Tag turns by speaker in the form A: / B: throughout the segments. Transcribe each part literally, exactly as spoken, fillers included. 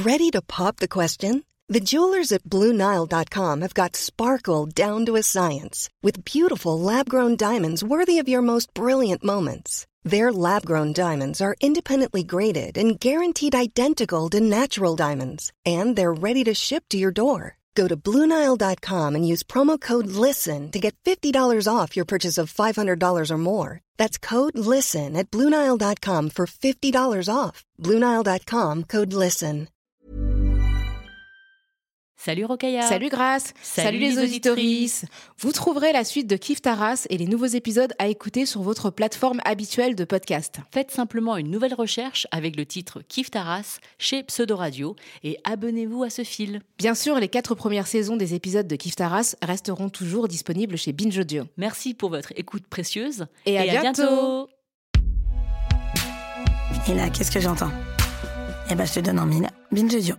A: Ready to pop the question? The jewelers at Blue Nile dot com have got sparkle down to a science with beautiful lab-grown diamonds worthy of your most brilliant moments. Their lab-grown diamonds are independently graded and guaranteed identical to natural diamonds, and they're ready to ship to your door. Go to Blue Nile dot com and use promo code LISTEN to get fifty dollars off your purchase of five hundred dollars or more. That's code LISTEN at Blue Nile dot com for fifty dollars off. Blue Nile dot com, code LISTEN.
B: Salut Rokhaya.
C: Salut Grace.
B: Salut,
C: Salut les auditorices. Vous trouverez la suite de Kif Taras et les nouveaux épisodes à écouter sur votre plateforme habituelle de podcast.
B: Faites simplement une nouvelle recherche avec le titre Kif Taras chez Pseudo Radio et abonnez-vous à ce fil.
C: Bien sûr, les quatre premières saisons des épisodes de Kif Taras resteront toujours disponibles chez Binge Audio.
B: Merci pour votre écoute précieuse
C: et, à,
B: et à
C: bientôt.
B: bientôt.
D: Et là, qu'est-ce que j'entends ? Eh ben, je te donne en mille. Binge Audio.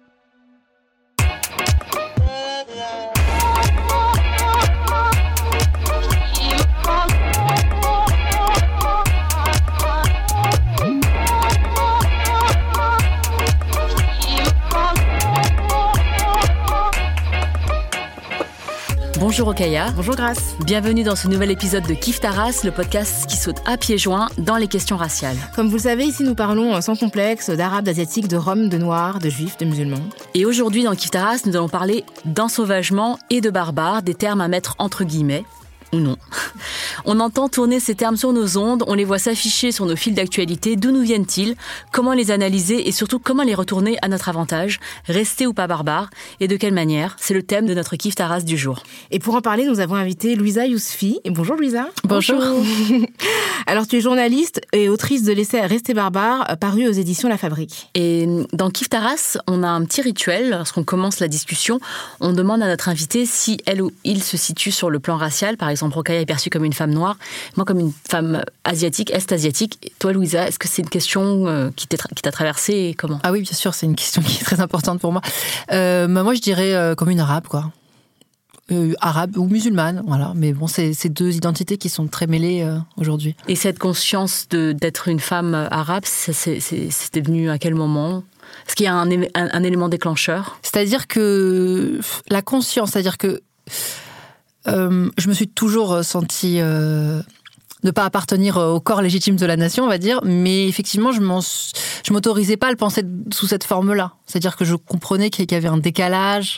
B: Bonjour Rokhaya.
C: Bonjour Grace.
B: Bienvenue dans ce nouvel épisode de Kif Taras, le podcast qui saute à pieds joints dans les questions raciales.
C: Comme vous le savez, ici nous parlons sans complexe d'arabes, d'asiatiques, de roms, de noirs, de juifs, de musulmans.
B: Et aujourd'hui dans Kif Taras, nous allons parler d'ensauvagement et de barbare, des termes à mettre entre guillemets. Ou non. On entend tourner ces termes sur nos ondes, on les voit s'afficher sur nos fils d'actualité. D'où nous viennent-ils ? Comment les analyser et surtout comment les retourner à notre avantage ? Rester ou pas barbare ? Et de quelle manière ? C'est le thème de notre Kif Taras du jour.
C: Et pour en parler, nous avons invité Louisa Yousfi. Et bonjour Louisa.
B: Bonjour.
C: Alors tu es journaliste et autrice de l'essai Rester barbare, paru aux éditions La Fabrique.
B: Et dans Kif Taras, on a un petit rituel. Lorsqu'on commence la discussion, on demande à notre invité si elle ou il se situe sur le plan racial. Par exemple, Rokhaya est perçue comme une femme noire, moi comme une femme asiatique, est-asiatique. Et toi, Louisa, est-ce que c'est une question qui t'a, qui t'a traversée et comment ?
E: Ah oui, bien sûr, c'est une question qui est très importante pour moi. Euh, moi, je dirais euh, comme une arabe, quoi. Euh, arabe ou musulmane, voilà. Mais bon, c'est, c'est deux identités qui sont très mêlées euh, aujourd'hui.
B: Et cette conscience de, d'être une femme arabe, c'est, c'est, c'est, c'était venu à quel moment ? Est-ce qu'il y a un, un, un élément déclencheur ?
E: C'est-à-dire que la conscience, c'est-à-dire que Euh, je me suis toujours sentie euh, ne pas appartenir au corps légitime de la nation, on va dire, mais effectivement, je m'en, je m'autorisais pas à le penser sous cette forme-là. C'est-à-dire que je comprenais qu'il y avait un décalage,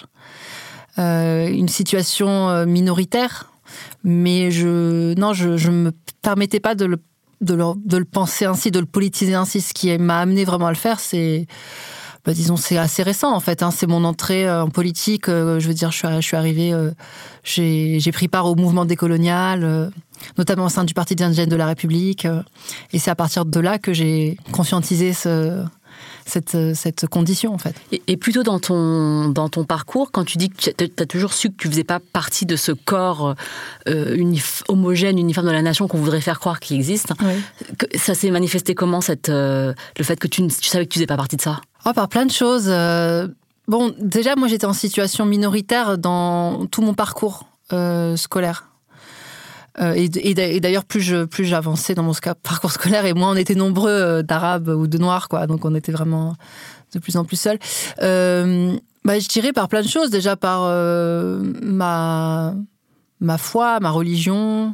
E: euh, une situation minoritaire, mais je non, je je me permettais pas de le de le, de le penser ainsi, de le politiser ainsi. Ce qui m'a amené vraiment à le faire, c'est Bah, disons, c'est assez récent, en fait. Hein. C'est mon entrée en politique. Euh, je veux dire, je suis, je suis arrivée... Euh, j'ai, j'ai pris part au mouvement décolonial, euh, notamment au sein du Parti des indigènes de la République. Euh, et c'est à partir de là que j'ai conscientisé ce, cette, cette condition, en fait.
B: Et, et plutôt dans ton, dans ton parcours, quand tu dis que tu as toujours su que tu ne faisais pas partie de ce corps euh, unif- homogène, uniforme de la nation qu'on voudrait faire croire qu'il existe, oui. que, ça s'est manifesté comment, cette, euh, le fait que tu, tu savais que tu ne faisais pas partie de ça ?
E: Oh, par plein de choses. Euh, bon, déjà, moi, j'étais en situation minoritaire dans tout mon parcours euh, scolaire. Euh, et, et d'ailleurs, plus, je, plus j'avançais dans mon parcours scolaire, et moins on était nombreux d'Arabes ou de Noirs, quoi. Donc, on était vraiment de plus en plus seuls. Euh, bah, je dirais par plein de choses. Déjà, par euh, ma, ma foi, ma religion,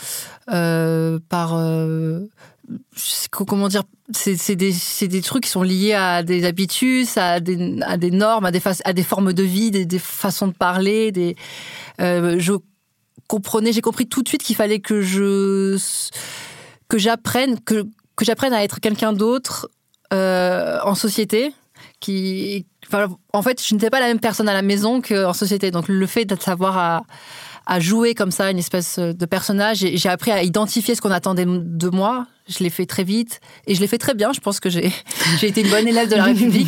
E: euh, par... Euh, comment dire, c'est, c'est, des, c'est des trucs qui sont liés à des habitudes, à des, à des normes, à des, fa- à des formes de vie, des, des façons de parler. Des, euh, je comprenais, j'ai compris tout de suite qu'il fallait que je que j'apprenne que que j'apprenne à être quelqu'un d'autre euh, en société. Qui, enfin, en fait, je n'étais pas la même personne à la maison qu'en société. Donc, le fait de savoir à à jouer comme ça une espèce de personnage. J'ai, j'ai appris à identifier ce qu'on attendait de moi. Je l'ai fait très vite et je l'ai fait très bien. Je pense que j'ai, j'ai été une bonne élève de la République.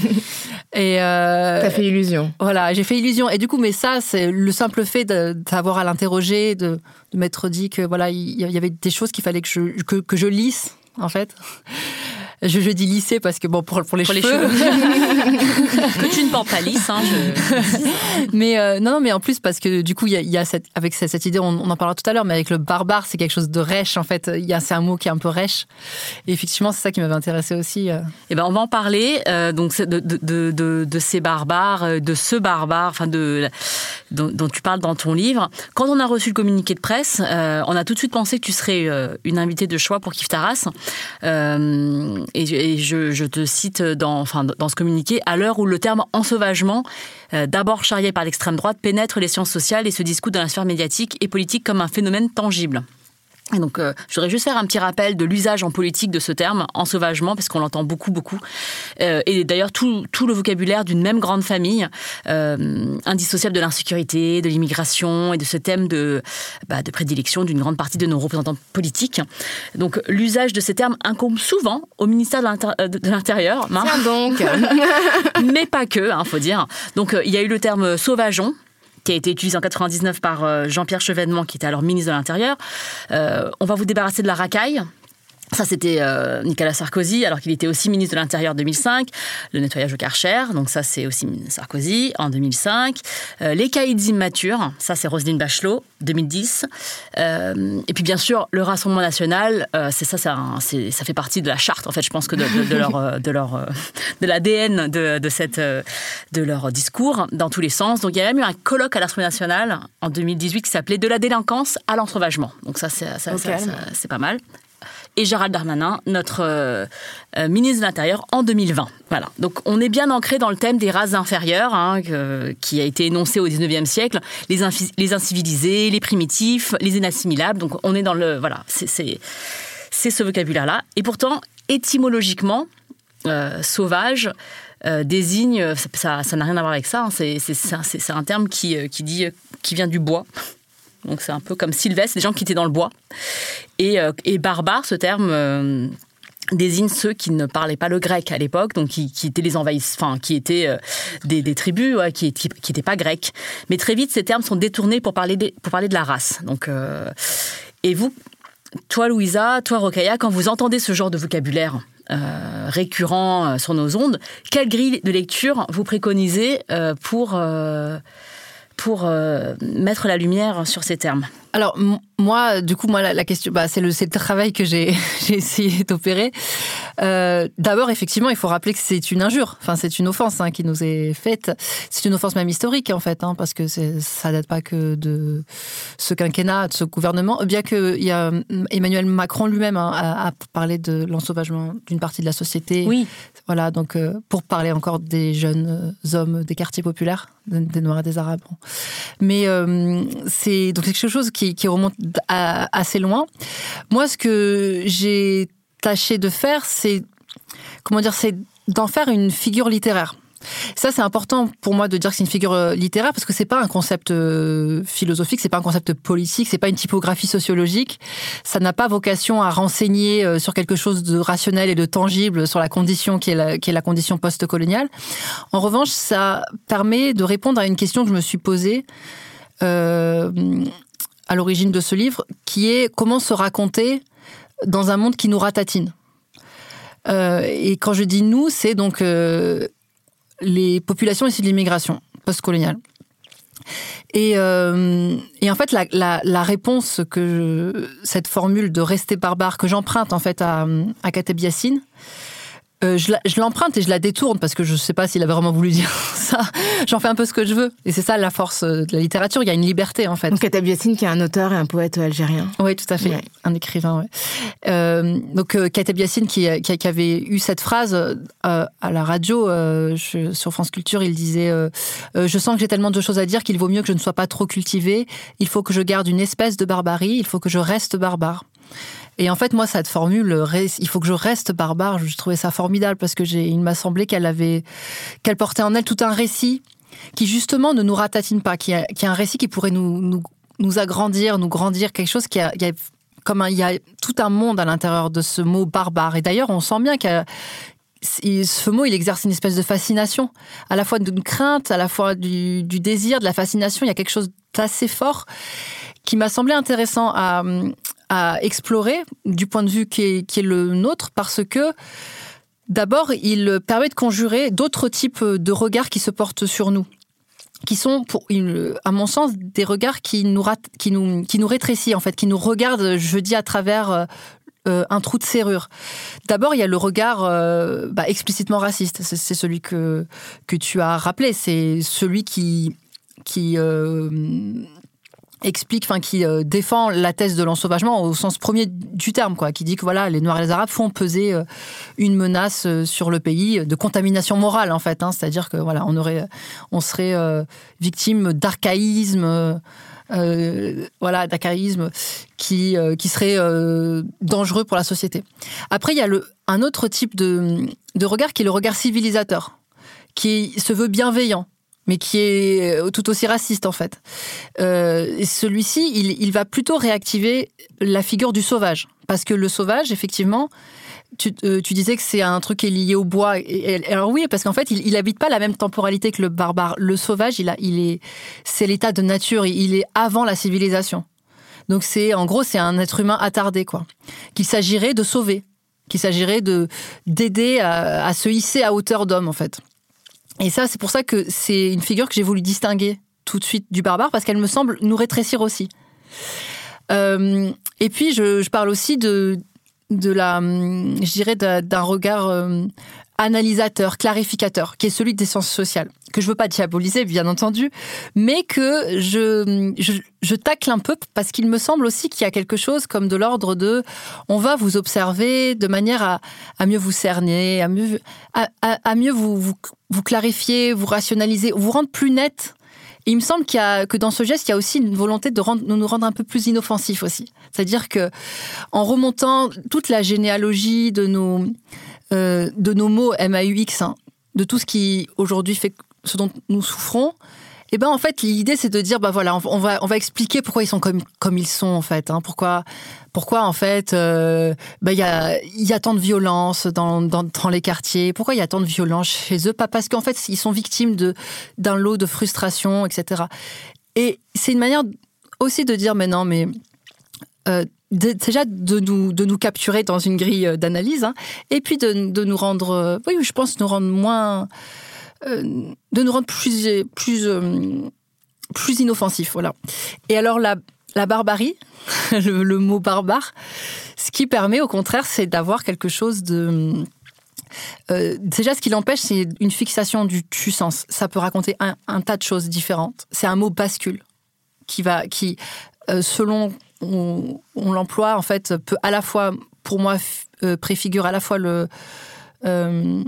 E: Et euh,
C: T'as fait illusion.
E: Voilà, j'ai fait illusion. Et du coup, mais ça, c'est le simple fait de, d'avoir à l'interroger, de, de m'être dit que voilà, il y avait des choses qu'il fallait que je, que, que je lisse, en fait. Je, je dis lissé parce que bon, pour, pour les
B: pour
E: cheveux.
B: Les cheveux. Que tu ne portes pas lisse, hein. Je...
E: mais euh, non, non, mais en plus parce que du coup, il y a, y a cette, avec cette, cette idée, on, on en parlera tout à l'heure, mais avec le barbare, c'est quelque chose de rêche en fait. Il y a, c'est un mot qui est un peu rêche. Et effectivement, c'est ça qui m'avait intéressé aussi. Euh.
B: Eh ben, on va en parler. Euh, donc de, de, de, de, de ces barbares, de ce barbare, enfin de dont, dont tu parles dans ton livre. Quand on a reçu le communiqué de presse, euh, on a tout de suite pensé que tu serais euh, une invitée de choix pour Kif Taras. Euh, et et je, je te cite dans, enfin, dans ce communiqué, à l'heure où le terme ensauvagement, euh, d'abord charrié par l'extrême droite, pénètre les sciences sociales et se discute dans la sphère médiatique et politique comme un phénomène tangible. Et donc, euh, je voudrais juste faire un petit rappel de l'usage en politique de ce terme, ensauvagement, parce qu'on l'entend beaucoup, beaucoup. Euh, et d'ailleurs, tout, tout le vocabulaire d'une même grande famille, euh, indissociable de l'insécurité, de l'immigration et de ce thème de, bah, de prédilection d'une grande partie de nos représentants politiques. Donc, l'usage de ces termes incombe souvent au ministère de, l'Inter- de l'Intérieur.
C: Tiens hein. donc
B: Mais pas que, hein, faut dire. Donc, euh, il y a eu le terme sauvageon, qui a été utilisé en quatre-vingt-dix-neuf par Jean-Pierre Chevènement, qui était alors ministre de l'Intérieur. Euh, on va vous débarrasser de la racaille. Ça, c'était euh, Nicolas Sarkozy, alors qu'il était aussi ministre de l'Intérieur en deux mille cinq. Le nettoyage au Karcher, donc ça, c'est aussi Sarkozy en deux mille cinq. Euh, les caïds immatures, ça, c'est Roselyne Bachelot, deux mille dix. Euh, et puis, bien sûr, le Rassemblement national, euh, c'est ça, c'est un, c'est, ça fait partie de la charte, en fait, je pense, que de, de, de leur, de leur, de l'A D N de, de, cette, de leur discours, dans tous les sens. Donc, il y a même eu un colloque à l'Assemblée nationale en deux mille dix-huit qui s'appelait « De la délinquance à l'ensauvagement ». Donc, ça, c'est, ça, okay. ça, ça, c'est pas mal. Et Gérald Darmanin, notre euh, euh, ministre de l'Intérieur, en deux mille vingt. Voilà. Donc, on est bien ancré dans le thème des races inférieures, hein, que, qui a été énoncé au dix-neuvième siècle, les, infi- les incivilisés, les primitifs, les inassimilables. Donc, on est dans le... Voilà, c'est, c'est, c'est ce vocabulaire-là. Et pourtant, étymologiquement, euh, sauvage euh, désigne... Ça, ça n'a rien à voir avec ça. Hein, c'est, c'est, c'est, c'est un terme qui, qui, dit, qui vient du bois. Donc c'est un peu comme sylvestre, des gens qui étaient dans le bois. Et, euh, et barbare, ce terme euh, désigne ceux qui ne parlaient pas le grec à l'époque, donc qui, qui étaient les envahisseurs, enfin qui étaient euh, des, des tribus ouais, qui n'étaient pas grecs. Mais très vite, ces termes sont détournés pour parler de, pour parler de la race. Donc, euh, et vous, toi Louisa, toi Rokhaya, quand vous entendez ce genre de vocabulaire euh, récurrent euh, sur nos ondes, quelle grille de lecture vous préconisez euh, pour... Euh, pour euh, mettre la lumière sur ces termes?
E: Alors, m- moi, du coup, moi, la, la question, bah, c'est, le, c'est le travail que j'ai, j'ai essayé d'opérer. Euh, d'abord, effectivement, il faut rappeler que c'est une injure, enfin, c'est une offense hein, qui nous est faite. C'est une offense même historique, en fait, hein, parce que c'est, ça date pas que de ce quinquennat, de ce gouvernement. Bien qu'il y a Emmanuel Macron lui-même hein, a, a parlé de l'ensauvagement d'une partie de la société.
B: Oui.
E: Voilà, donc euh, pour parler encore des jeunes hommes des quartiers populaires, des Noirs et des Arabes. Mais euh, c'est donc quelque chose qui, qui remonte à, assez loin. Moi, ce que j'ai tâché de faire, c'est comment dire, c'est d'en faire une figure littéraire. Ça, c'est important pour moi de dire que c'est une figure littéraire parce que c'est pas un concept philosophique, c'est pas un concept politique, c'est pas une typographie sociologique. Ça n'a pas vocation à renseigner sur quelque chose de rationnel et de tangible sur la condition qui est la, qui est la condition post-coloniale. En revanche, ça permet de répondre à une question que je me suis posée euh, à l'origine de ce livre, qui est comment se raconter dans un monde qui nous ratatine. Euh, et quand je dis nous, c'est donc euh, les populations issues de l'immigration post-coloniale. Et, euh, et en fait, la, la, la réponse que je, cette formule de rester barbare que j'emprunte en fait à, à Kateb Yassine, euh, je, la, je l'emprunte et je la détourne parce que je ne sais pas s'il avait vraiment voulu dire ça. J'en fais un peu ce que je veux. Et c'est ça la force de la littérature. Il y a une liberté en fait.
C: Donc Kateb Yassine qui est un auteur et un poète algérien.
E: Oui, tout à fait. Ouais. Un écrivain, oui. Euh, donc euh, Kateb Yassine qui, qui, qui avait eu cette phrase euh, à la radio euh, je, sur France Culture, il disait euh, euh, « Je sens que j'ai tellement de choses à dire qu'il vaut mieux que je ne sois pas trop cultivé. Il faut que je garde une espèce de barbarie. Il faut que je reste barbare. » Et en fait, moi, cette formule, il faut que je reste barbare, je trouvais ça formidable parce que j'ai, il m'a semblé qu'elle avait, qu'elle portait en elle tout un récit qui justement ne nous ratatine pas, qui est qui a un récit qui pourrait nous, nous, nous agrandir, nous grandir, quelque chose qui a, qui a comme un, il y a tout un monde à l'intérieur de ce mot barbare. Et d'ailleurs, on sent bien que ce mot, il exerce une espèce de fascination, à la fois d'une crainte, à la fois du, du désir, de la fascination. Il y a quelque chose d'assez fort qui m'a semblé intéressant à, à explorer du point de vue qui est, qui est le nôtre, parce que D'abord, il permet de conjurer d'autres types de regards qui se portent sur nous, qui sont, pour, à mon sens, des regards qui nous, qui nous, qui nous rétrécissent, en fait, qui nous regardent, je dis, à travers euh, un trou de serrure. D'abord, il y a le regard euh, bah, explicitement raciste. C'est, c'est celui que, que tu as rappelé. C'est celui qui... qui euh, explique, enfin qui euh, défend la thèse de l'ensauvagement au sens premier du terme, quoi, qui dit que voilà, les Noirs et les Arabes font peser euh, une menace euh, sur le pays de contamination morale, en fait, hein, c'est-à-dire que voilà, on aurait, on serait euh, victime d'archaïsme, euh, euh, voilà, d'archaïsme qui euh, qui serait euh, dangereux pour la société. Après, il y a le un autre type de de regard qui est le regard civilisateur, qui se veut bienveillant, mais qui est tout aussi raciste, en fait. Euh, celui-ci, il, il va plutôt réactiver la figure du sauvage. Parce que le sauvage, effectivement, tu, euh, tu disais que c'est un truc qui est lié au bois. Et, et, alors oui, parce qu'en fait, il n'habite pas la même temporalité que le barbare. Le sauvage, il a, il est, c'est l'état de nature, il est avant la civilisation. Donc c'est, en gros, c'est un être humain attardé, quoi. Qu'il s'agirait de sauver, qu'il s'agirait de, d'aider à, à se hisser à hauteur d'homme, en fait. Et ça, c'est pour ça que c'est une figure que j'ai voulu distinguer tout de suite du barbare, parce qu'elle me semble nous rétrécir aussi. Euh, et puis, je, je parle aussi de, de la, je dirais, d'un regard euh, analysateur, clarificateur, qui est celui des sciences sociales, que je veux pas diaboliser, bien entendu, mais que je, je, je tacle un peu, parce qu'il me semble aussi qu'il y a quelque chose comme de l'ordre de on va vous observer de manière à, à mieux vous cerner, à mieux, à, à, à mieux vous, vous, vous clarifier, vous rationaliser, vous rendre plus net. Et il me semble qu'il y a, que dans ce geste, il y a aussi une volonté de rendre, nous rendre un peu plus inoffensifs aussi. C'est-à-dire que en remontant toute la généalogie de nos, euh, de nos mots M A U X, hein, de tout ce qui aujourd'hui fait ce dont nous souffrons, et ben en fait l'idée c'est de dire bah voilà, on va on va expliquer pourquoi ils sont comme comme ils sont, en fait, hein, pourquoi pourquoi en fait euh, bah il y a il y a tant de violence dans, dans dans les quartiers, pourquoi il y a tant de violence chez eux, pas parce qu'en fait ils sont victimes de d'un lot de frustration, et cetera. Et c'est une manière aussi de dire mais non mais euh, de, déjà de nous de nous capturer dans une grille d'analyse, hein, et puis de de nous rendre oui je pense nous rendre moins Euh, de nous rendre plus plus euh, plus inoffensifs, voilà. Et alors la la barbarie, le, le mot barbare, ce qui permet au contraire, c'est d'avoir quelque chose de euh, déjà ce qui l'empêche, c'est une fixation du tu-sens. Ça peut raconter un, un tas de choses différentes. C'est un mot bascule qui va qui euh, selon on, on l'emploie, en fait, peut à la fois, pour moi, euh, préfigure à la fois le euh,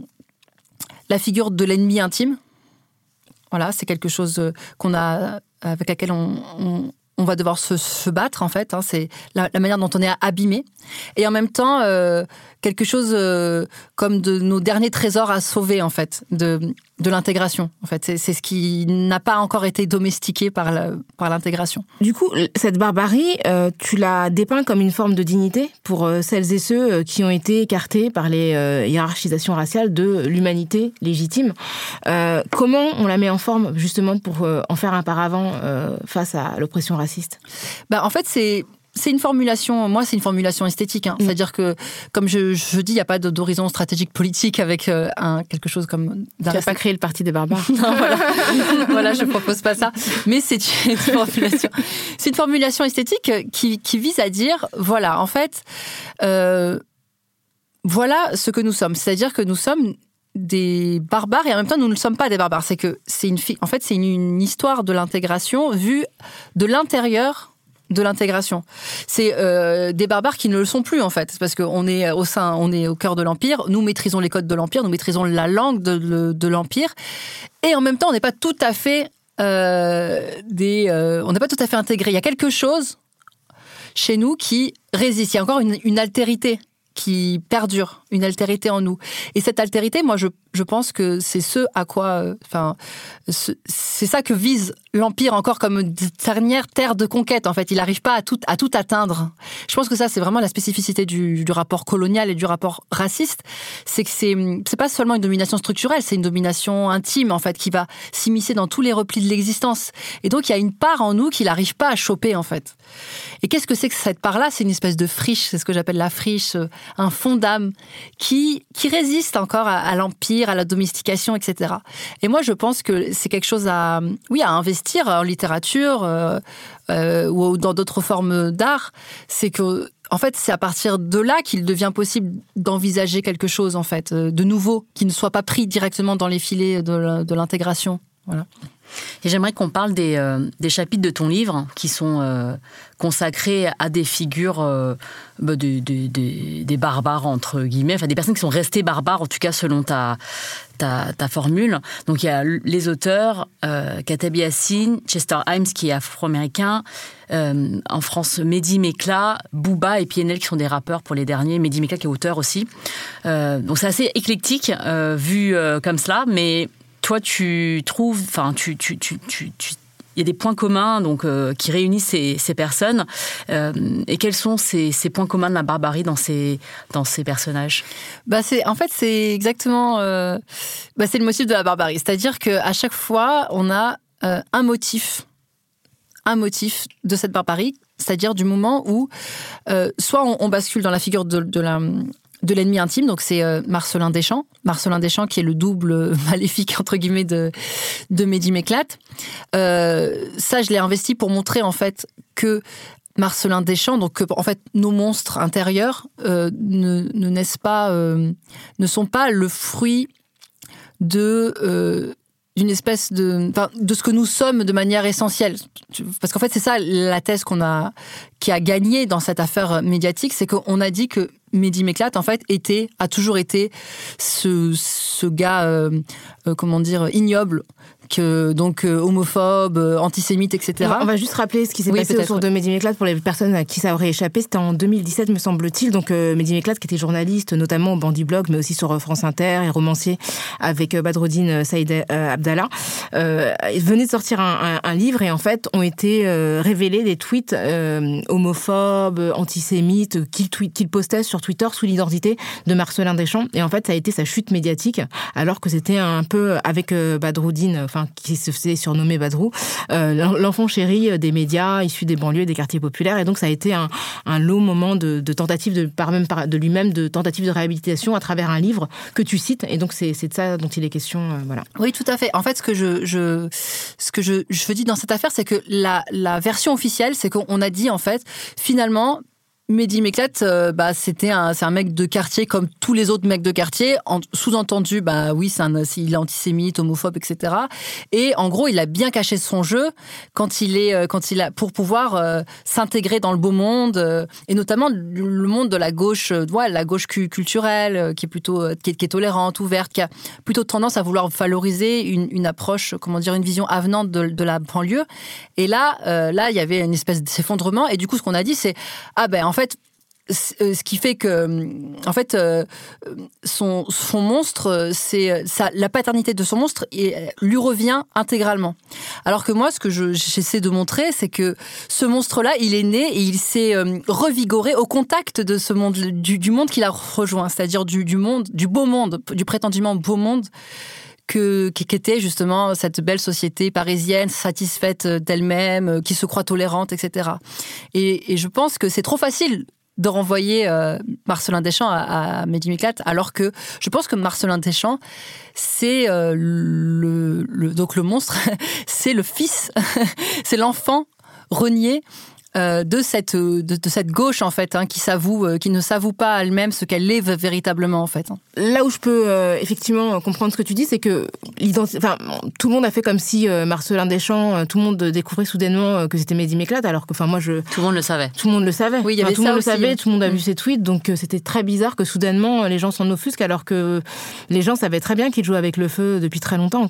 E: la figure de l'ennemi intime. Voilà, c'est quelque chose qu'on a, avec laquelle on, on, on va devoir se, se battre, en fait. Hein, c'est la, la manière dont on est abîmé. Et en même temps, euh, quelque chose euh, comme de nos derniers trésors à sauver, en fait, de, de l'intégration. En fait, c'est, c'est ce qui n'a pas encore été domestiqué par, la, par l'intégration.
C: Du coup, cette barbarie, euh, tu la dépeins comme une forme de dignité pour euh, celles et ceux qui ont été écartés par les euh, hiérarchisations raciales de l'humanité légitime. Euh, comment on la met en forme, justement, pour euh, en faire un paravent euh, face à l'oppression raciste ?
E: Bah, en fait, c'est... C'est une formulation, moi, c'est une formulation esthétique. Hein. Mmh. C'est-à-dire que, comme je, je dis, il n'y a pas d'horizon stratégique politique avec euh, un, quelque chose comme...
C: Tu n'as pas créé le parti des barbares.
E: Non, voilà. Voilà, je ne propose pas ça. Mais c'est une formulation, c'est une formulation esthétique qui, qui vise à dire, voilà, en fait, euh, voilà ce que nous sommes. C'est-à-dire que nous sommes des barbares et en même temps, nous ne sommes pas des barbares. C'est que c'est une, en fait, c'est une, une histoire de l'intégration vue de l'intérieur de l'intégration. C'est euh, des barbares qui ne le sont plus, en fait, parce qu'on est au sein, on est au cœur de l'Empire, nous maîtrisons les codes de l'Empire, nous maîtrisons la langue de, de, de l'Empire, et en même temps, on n'est pas tout à fait euh, des, euh, on n'est pas tout à fait intégré. Il y a quelque chose chez nous qui résiste. Il y a encore une, une altérité qui perdure, une altérité en nous. Et cette altérité, moi, je, je pense que c'est ce à quoi, enfin, euh, c'est ça que vise l'Empire encore comme une dernière terre de conquête, en fait. Il n'arrive pas à tout, à tout atteindre. Je pense que ça, c'est vraiment la spécificité du, du rapport colonial et du rapport raciste. C'est que c'est, c'est pas seulement une domination structurelle, c'est une domination intime, en fait, qui va s'immiscer dans tous les replis de l'existence. Et donc, il y a une part en nous qu'il n'arrive pas à choper, en fait. Et qu'est-ce que c'est que cette part-là? C'est une espèce de friche, c'est ce que j'appelle la friche, un fond d'âme qui, qui résiste encore à, à l'Empire, à la domestication, et cetera. Et moi, je pense que c'est quelque chose à, oui, à investir en littérature euh, euh, ou dans d'autres formes d'art, c'est que en fait, c'est à partir de là qu'il devient possible d'envisager quelque chose en fait de nouveau, qui ne soit pas pris directement dans les filets de, de l'intégration. Voilà.
B: Et j'aimerais qu'on parle des, euh, des chapitres de ton livre qui sont euh, consacrés à des figures euh, bah, de, de, de, des barbares, entre guillemets, enfin des personnes qui sont restées barbares, en tout cas selon ta, ta, ta formule. Donc il y a les auteurs, euh, Kateb Yassine, Chester Himes qui est afro-américain, euh, en France Mehdi Mekla, Booba et P N L qui sont des rappeurs pour les derniers, Mehdi Mekla qui est auteur aussi. Euh, donc c'est assez éclectique euh, vu euh, comme cela, mais toi, tu trouves, enfin, tu, tu, tu, tu, tu, il y a des points communs donc euh, qui réunissent ces, ces personnes. Euh, et quels sont ces, ces points communs de la barbarie dans ces, dans ces personnages?
E: Bah c'est, en fait, c'est exactement, euh, bah c'est le motif de la barbarie. C'est-à-dire qu'à chaque fois, on a euh, un motif, un motif de cette barbarie. C'est-à-dire du moment où, euh, soit on, on bascule dans la figure de, de la de l'ennemi intime, donc c'est euh, Marcelin Deschamps. Marcelin Deschamps qui est le double maléfique, entre guillemets, de, de Mehdi Meklat. Euh, ça, je l'ai investi pour montrer, en fait, que Marcelin Deschamps, donc que, en fait, nos monstres intérieurs euh, ne, ne naissent pas, euh, ne sont pas le fruit de... Euh, d'une espèce de, enfin, de ce que nous sommes de manière essentielle. Parce qu'en fait, c'est ça la thèse qu'on a, qui a gagné dans cette affaire médiatique, c'est qu'on a dit que Mehdi Meklat, en fait, était, a toujours été ce, ce gars, euh, euh, comment dire, ignoble, que, donc euh, homophobe, euh, antisémite, et cetera.
C: On va juste rappeler ce qui s'est
E: oui,
C: passé autour de Mehdi Meklat pour les personnes à qui ça aurait échappé. C'était en deux mille dix-sept, me semble-t-il. Donc euh, Mehdi Meklat, qui était journaliste, notamment au Bandit Blog, mais aussi sur France Inter, et romancier avec euh, Badruddin Saïd euh, Abdallah, euh, venait de sortir un, un, un livre et en fait ont été euh, révélés des tweets euh, homophobes, antisémites qu'il, tweet, qu'il postait sur Twitter sous l'identité de Marcelin Deschamps. Et en fait, ça a été sa chute médiatique, alors que c'était un peu avec euh, Badruddin, enfin qui se faisait surnommer Badrou, euh, l'enfant chéri des médias issus des banlieues, des quartiers populaires. Et donc ça a été un, un long moment de, de tentative de par même par, de lui-même de tentative de réhabilitation à travers un livre que tu cites. Et donc c'est, c'est de ça dont il est question. Euh, voilà.
E: Oui, tout à fait. En fait, ce que je, je ce que je, je dis dans cette affaire, c'est que la, la version officielle, c'est qu'on a dit en fait, finalement, Mehdi Meklat, euh, bah, c'était un, c'est un mec de quartier comme tous les autres mecs de quartier. En, sous-entendu, bah oui, c'est un, il est antisémite, homophobe, et cetera. Et en gros, il a bien caché son jeu quand il est, quand il a, pour pouvoir euh, s'intégrer dans le beau monde, euh, et notamment le monde de la gauche, euh, ouais, la gauche culturelle, euh, qui est plutôt, euh, qui est, qui est tolérante, ouverte, qui a plutôt tendance à vouloir valoriser une, une approche, comment dire, une vision avenante de, de la banlieue. Et là, euh, là, il y avait une espèce d'effondrement. Et du coup, ce qu'on a dit, c'est ah ben en En fait, ce qui fait que, en fait, son, son monstre, c'est ça, la paternité de son monstre et lui revient intégralement. Alors que moi, ce que je, j'essaie de montrer, c'est que ce monstre-là, il est né et il s'est revigoré au contact de ce monde, du, du monde qu'il a rejoint, c'est-à-dire du, du monde, du beau monde, du prétendument beau monde. Que, qu'était justement cette belle société parisienne, satisfaite d'elle-même, qui se croit tolérante, et cetera. Et, et je pense que c'est trop facile de renvoyer euh, Marcelin Deschamps à, à Mehdi Meklat, alors que je pense que Marcelin Deschamps, c'est euh, le, le, donc le monstre, c'est le fils, c'est l'enfant renié Euh, de cette de, de cette gauche en fait, hein, qui s'avoue, euh, qui ne s'avoue pas elle-même ce qu'elle est véritablement en fait.
C: Là où je peux euh, effectivement comprendre ce que tu dis, c'est que l'identi- enfin, tout le monde a fait comme si euh, Marcelin Deschamps, euh, tout le monde découvrait soudainement euh, que c'était Mehdi Meklat, alors que enfin moi je
B: tout le monde le savait.
C: Tout le monde le savait.
E: Oui, il y avait
C: enfin, tout
E: ça
C: le monde
E: aussi.
C: le savait, tout le monde a
E: mmh.
C: vu ses tweets, donc euh, c'était très bizarre que soudainement les gens s'en offusquent, alors que les gens savaient très bien qu'il jouait avec le feu depuis très longtemps, quoi.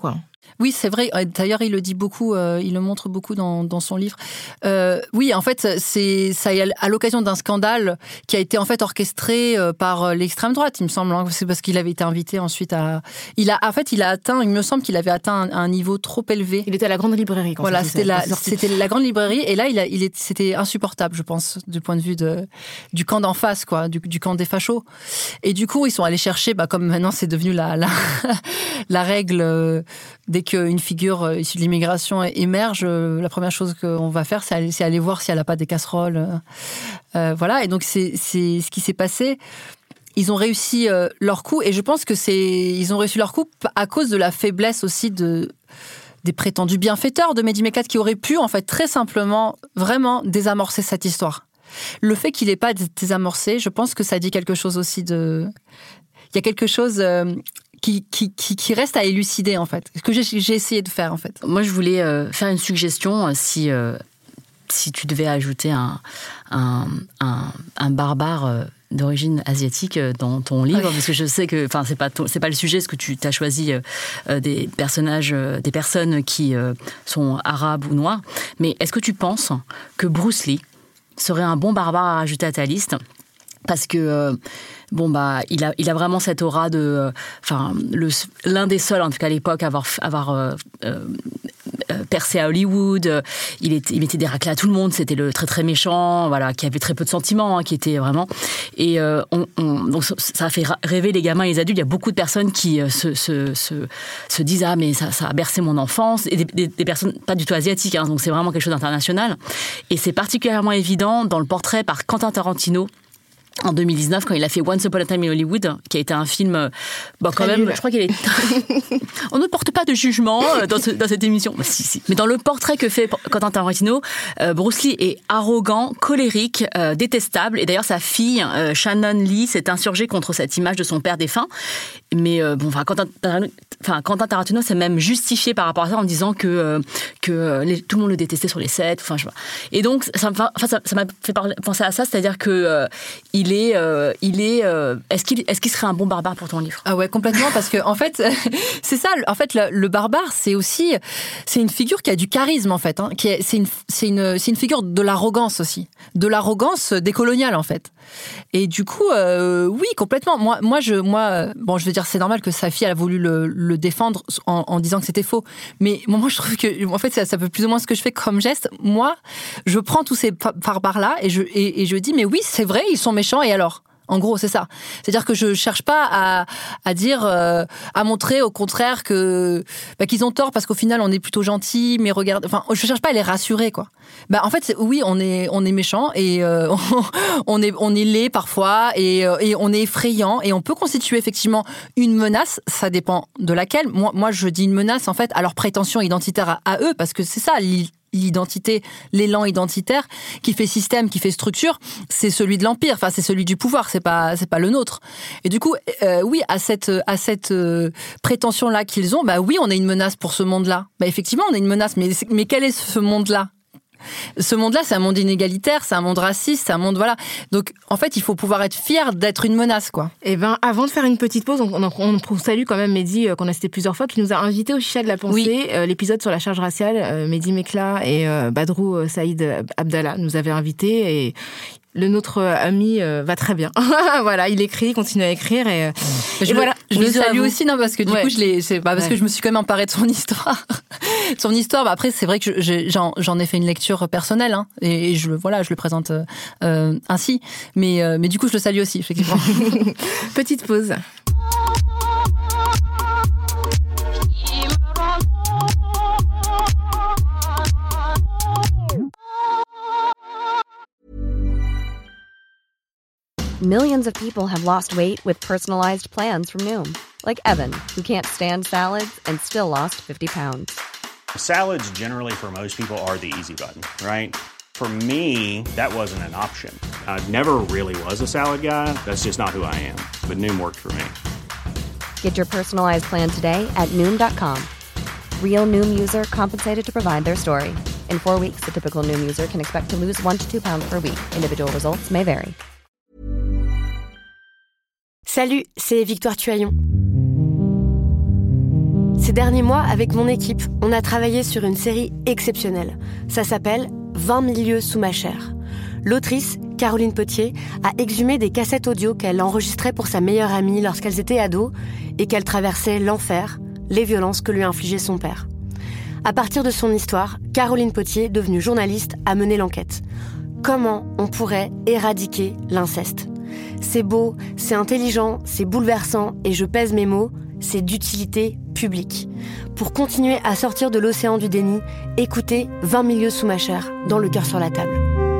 E: Oui, c'est vrai. D'ailleurs, il le dit beaucoup, euh, il le montre beaucoup dans, dans son livre. Euh, oui, en fait, c'est ça à l'occasion d'un scandale qui a été en fait orchestré par l'extrême droite, il me semble. Hein, c'est parce qu'il avait été invité ensuite à. Il a, en fait, il a atteint. Il me semble qu'il avait atteint un, un niveau trop élevé.
C: Il était à la grande librairie. Quand
E: voilà,
C: ça
E: c'était la, c'était la grande librairie, et là, il a, il est, c'était insupportable, je pense, du point de vue de du camp d'en face, quoi, du, du camp des fachos. Et du coup, ils sont allés chercher, bah, comme maintenant, c'est devenu la la, la règle. Euh, Dès qu'une figure issue de l'immigration émerge, la première chose qu'on va faire, c'est aller, c'est aller voir si elle n'a pas des casseroles. Euh, voilà, et donc c'est, c'est ce qui s'est passé. Ils ont réussi euh, leur coup, et je pense que c'est, ils ont réussi leur coup à cause de la faiblesse aussi de, des prétendus bienfaiteurs de Mehdi Meklat, qui auraient pu, en fait, très simplement, vraiment désamorcer cette histoire. Le fait qu'il n'ait pas désamorcé, je pense que ça dit quelque chose aussi de... Il y a quelque chose... Euh, Qui, qui, qui reste à élucider, en fait. Ce que j'ai, j'ai essayé de faire, en fait.
B: Moi, je voulais euh, faire une suggestion. Si, euh, si tu devais ajouter un, un, un, un barbare euh, d'origine asiatique euh, dans ton livre, ouais. Parce que je sais que, enfin, c'est pas ton, c'est pas le sujet, parce que tu as choisi euh, des personnages, euh, des personnes qui euh, sont arabes ou noirs. Mais est-ce que tu penses que Bruce Lee serait un bon barbare à rajouter à ta liste ? Parce que, euh, bon, bah, il a, il a vraiment cette aura de... Enfin, euh, l'un des seuls, en tout cas à l'époque, à avoir, avoir euh, euh, percé à Hollywood. Il, était, il mettait des raclés à tout le monde. C'était le très, très méchant, voilà, qui avait très peu de sentiments, hein, qui était vraiment... Et euh, on, on, donc, ça a fait rêver les gamins et les adultes. Il y a beaucoup de personnes qui euh, se, se, se, se disent « Ah, mais ça, ça a bercé mon enfance ». Et des, des, des personnes pas du tout asiatiques, hein, donc c'est vraiment quelque chose d'international. Et c'est particulièrement évident dans le portrait par Quentin Tarantino, en deux mille dix-neuf, quand il a fait Once Upon a Time in Hollywood, qui a été un film, bon, quand même, je crois qu'il est... On ne porte pas de jugement dans, ce, dans cette émission. Bah, si, si. Mais dans le portrait que fait Quentin Tarantino, euh, Bruce Lee est arrogant, colérique, euh, détestable. Et d'ailleurs, sa fille, euh, Shannon Lee, s'est insurgée contre cette image de son père défunt. Mais euh, bon, enfin, Quentin, enfin, Quentin Tarantino s'est même justifié par rapport à ça en disant que, euh, que les, tout le monde le détestait sur les sets. Enfin, je sais pas. Et donc, ça m'a, enfin, ça, ça m'a fait parler, penser à ça, c'est-à-dire que euh, il est, euh, il est, euh, est-ce qu'il, est-ce qu'il serait un bon barbare pour ton livre ?
E: Ah ouais, complètement, parce que en fait, c'est ça. En fait, le, le barbare, c'est aussi, c'est une figure qui a du charisme, en fait. Hein, qui est, c'est une, c'est une, c'est une figure de l'arrogance aussi, de l'arrogance décoloniale, en fait. Et du coup, euh, oui, complètement. Moi, moi, je, moi, bon, je veux dire, c'est normal que sa fille elle a voulu le, le défendre en, en disant que c'était faux. Mais moi, je trouve que, en fait, ça, ça peut plus ou moins ce que je fais comme geste. Moi, je prends tous ces barbares-là et je, et, et je dis, mais oui, c'est vrai, ils sont méchants. Et alors ? En gros, c'est ça. C'est-à-dire que je cherche pas à, à dire, euh, à montrer au contraire que bah, qu'ils ont tort parce qu'au final on est plutôt gentil. Mais regarde, enfin, je cherche pas à les rassurer, quoi. Bah en fait, c'est, oui, on est on est méchant et euh, on est on est laid parfois et, euh, et on est effrayant et on peut constituer effectivement une menace. Ça dépend de laquelle. Moi, moi, je dis une menace en fait à leurs prétentions identitaires à, à eux parce que c'est ça. L'identité, l'élan identitaire qui fait système, qui fait structure, c'est celui de l'empire. Enfin, c'est celui du pouvoir. C'est pas, c'est pas le nôtre. Et du coup, euh, oui, à cette, à cette euh, prétention-là qu'ils ont, bah oui, on est une menace pour ce monde-là. Bah effectivement, on est une menace. Mais, mais quel est ce monde-là ? Ce monde-là, c'est un monde inégalitaire, c'est un monde raciste, c'est un monde, voilà. Donc, en fait, il faut pouvoir être fier d'être une menace, quoi.
C: Eh ben, avant de faire une petite pause, on, on, on salue quand même Mehdi, euh, qu'on a cité plusieurs fois, qui nous a invités au Chicha de la Pensée, oui. euh, l'épisode sur la charge raciale. Euh, Mehdi Meklat et euh, Badrou euh, Saïd Abdallah nous avaient invités et le nôtre ami euh, va très bien. Voilà, il écrit, il continue à écrire et, euh,
E: je
C: et
E: le,
C: voilà.
E: Je le salue aussi, non, parce que du
C: ouais.
E: coup, je l'ai, c'est pas parce
C: ouais.
E: que je me suis quand même emparée de son histoire. Son histoire, bah après, c'est vrai que je, j'en, j'en ai fait une lecture personnelle, hein, et, et je le, voilà, je le présente euh, ainsi. Mais, euh, mais du coup, je le salue aussi, effectivement.
C: Petite pause.
F: Millions of people have lost weight with personalized plans from Noom. Like Evan, who can't stand salads and still lost fifty pounds.
G: Salads generally for most people are the easy button, right? For me, that wasn't an option. I never really was a salad guy. That's just not who I am. But Noom worked for me.
F: Get your personalized plan today at Noom dot com. Real Noom user compensated to provide their story. In four weeks, the typical Noom user can expect to lose one to two pounds per week. Individual results may vary.
H: Salut, c'est Victoire Tuaillon. Ces derniers mois, avec mon équipe, on a travaillé sur une série exceptionnelle. Ça s'appelle « vingt mille lieues sous ma chair ». L'autrice, Caroline Potier, a exhumé des cassettes audio qu'elle enregistrait pour sa meilleure amie lorsqu'elles étaient ados et qu'elle traversait l'enfer, les violences que lui infligeait son père. À partir de son histoire, Caroline Potier, devenue journaliste, a mené l'enquête. Comment on pourrait éradiquer l'inceste ? C'est beau, c'est intelligent, c'est bouleversant et je pèse mes mots, c'est d'utilité publique. Pour continuer à sortir de l'océan du déni, écoutez vingt mille lieues sous ma chair, dans Le cœur sur la table.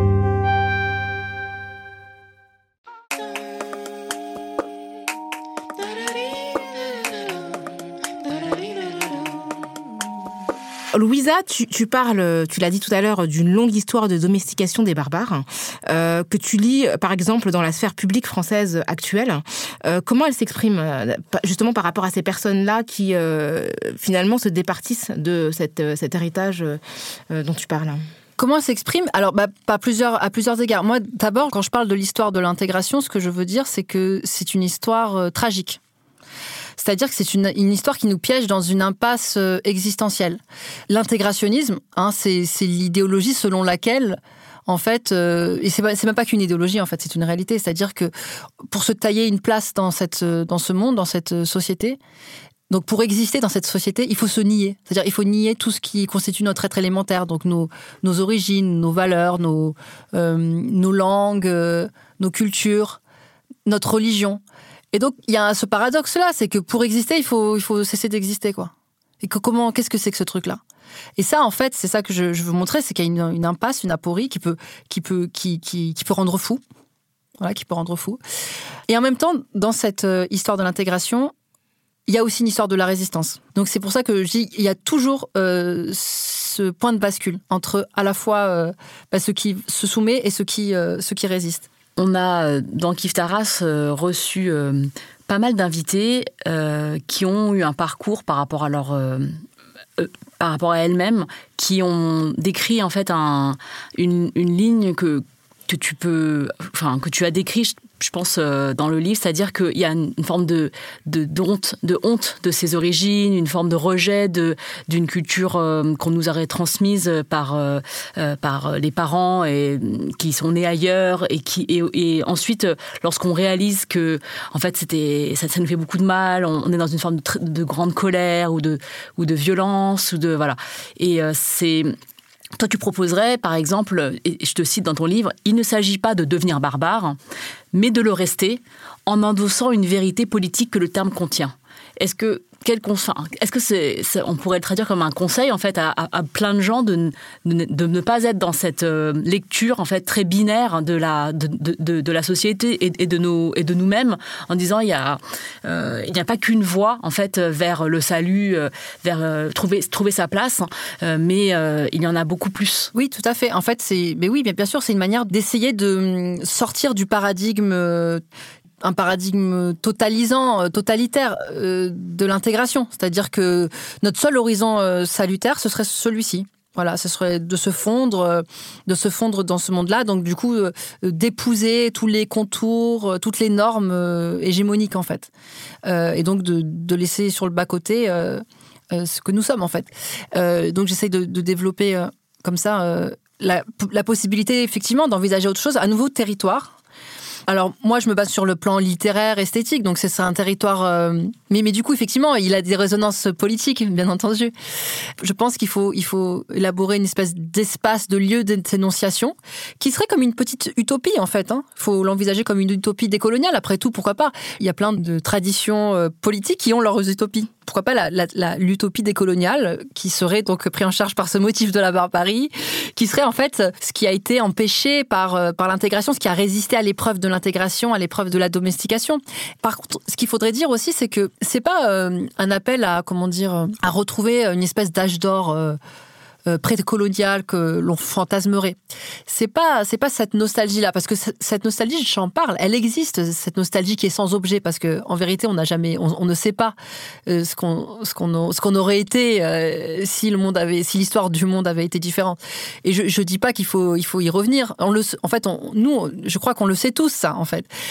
C: Louisa, tu, tu parles, tu l'as dit tout à l'heure, d'une longue histoire de domestication des barbares, euh, que tu lis, par exemple, dans la sphère publique française actuelle. Euh, comment elle s'exprime, justement, par rapport à ces personnes-là qui, euh, finalement, se départissent de cette, cet héritage euh, dont tu parles ?
E: Comment elle s'exprime ? Alors, bah, à, plusieurs, à plusieurs égards. Moi, d'abord, quand je parle de l'histoire de l'intégration, ce que je veux dire, c'est que c'est une histoire euh, tragique. C'est-à-dire que c'est une, une histoire qui nous piège dans une impasse euh, existentielle. L'intégrationnisme, hein, c'est, c'est l'idéologie selon laquelle, en fait, euh, et c'est, pas, c'est même pas qu'une idéologie, en fait, c'est une réalité. C'est-à-dire que pour se tailler une place dans, cette, dans ce monde, dans cette société, donc pour exister dans cette société, il faut se nier. C'est-à-dire il faut nier tout ce qui constitue notre être élémentaire, donc nos, nos origines, nos valeurs, nos, euh, nos langues, euh, nos cultures, notre religion. Et donc, il y a ce paradoxe-là, c'est que pour exister, il faut, il faut cesser d'exister, quoi. Et que, comment, qu'est-ce que c'est que ce truc-là ? Et ça, en fait, c'est ça que je, je veux montrer, c'est qu'il y a une, une impasse, une aporie qui peut, qui peut, qui, qui, qui peut rendre fou. Voilà, qui peut rendre fou. Et en même temps, dans cette histoire de l'intégration, il y a aussi une histoire de la résistance. Donc, c'est pour ça que je dis, il y a toujours euh, ce point de bascule entre à la fois euh, bah, ceux qui se soumettent et ceux qui, euh, ceux qui résistent.
B: On a, dans Kif Taras, reçu pas mal d'invités euh, qui ont eu un parcours par rapport à leur... Euh, euh, par rapport à elles-mêmes, qui ont décrit en fait un, une, une ligne que, que tu peux... Enfin, que tu as décrit, je pense, dans le livre, c'est-à-dire qu'il y a une forme de, de, de, honte, de honte de ses origines, une forme de rejet de, d'une culture euh, qu'on nous aurait transmise par, euh, par les parents et, qui sont nés ailleurs. Et, qui, et, et ensuite, lorsqu'on réalise que en fait, c'était, ça, ça nous fait beaucoup de mal, on, on est dans une forme de, de grande colère ou de, ou de violence. Ou de, voilà. Et euh, c'est... Toi, tu proposerais, par exemple, et je te cite dans ton livre, « Il ne s'agit pas de devenir barbare, mais de le rester en endossant une vérité politique que le terme contient. » Est-ce que, quel conseil, est-ce que c'est, c'est, on pourrait le traduire comme un conseil en fait à, à, à plein de gens de, de, de ne pas être dans cette euh, lecture en fait très binaire de la de, de, de, de la société et, et de nos et de nous-mêmes, en disant il y a euh, il n'y a pas qu'une voie en fait vers le salut, euh, vers euh, trouver trouver sa place, euh, mais euh, il y en a beaucoup plus.
E: Oui, tout à fait. En fait, c'est mais oui, bien, bien sûr, c'est une manière d'essayer de sortir du paradigme. Euh, un paradigme totalisant, totalitaire euh, de l'intégration. C'est-à-dire que notre seul horizon euh, salutaire, ce serait celui-ci. Voilà, ce serait de se fondre, euh, de se fondre dans ce monde-là. Donc, du coup, euh, d'épouser tous les contours, euh, toutes les normes euh, hégémoniques, en fait. Euh, et donc, de, de laisser sur le bas-côté euh, euh, ce que nous sommes, en fait. Euh, donc, j'essaye de, de développer euh, comme ça euh, la, la possibilité, effectivement, d'envisager autre chose, un nouveau territoire. Alors, moi, je me base sur le plan littéraire, esthétique, donc c'est, c'est un territoire... Euh, mais, mais du coup, effectivement, il a des résonances politiques, bien entendu. Je pense qu'il faut, il faut élaborer une espèce d'espace, de lieu d'énonciation, qui serait comme une petite utopie, en fait. Il hein. faut l'envisager comme une utopie décoloniale, après tout, pourquoi pas. Il y a plein de traditions euh, politiques qui ont leurs utopies. Pourquoi pas la, la, la, l'utopie décoloniale, qui serait donc pris en charge par ce motif de la barbarie, qui serait en fait ce qui a été empêché par, par l'intégration, ce qui a résisté à l'épreuve de l'intégration, à l'épreuve de la domestication. Par contre, ce qu'il faudrait dire aussi, c'est que c'est pas euh, un appel à, comment dire, à retrouver une espèce d'âge d'or euh, Euh, précoloniale que l'on fantasmerait. C'est pas, c'est pas cette nostalgie-là, parce que cette nostalgie, j'en parle, elle existe, cette nostalgie qui est sans objet, parce que en vérité, on n'a jamais, on, on ne sait pas euh, ce qu'on, ce qu'on, ce qu'on aurait été euh, si le monde avait, si l'histoire du monde avait été différente. Et je, je dis pas qu'il faut, il faut y revenir. On le, en fait, on, nous, je crois qu'on le sait tous, ça, en fait.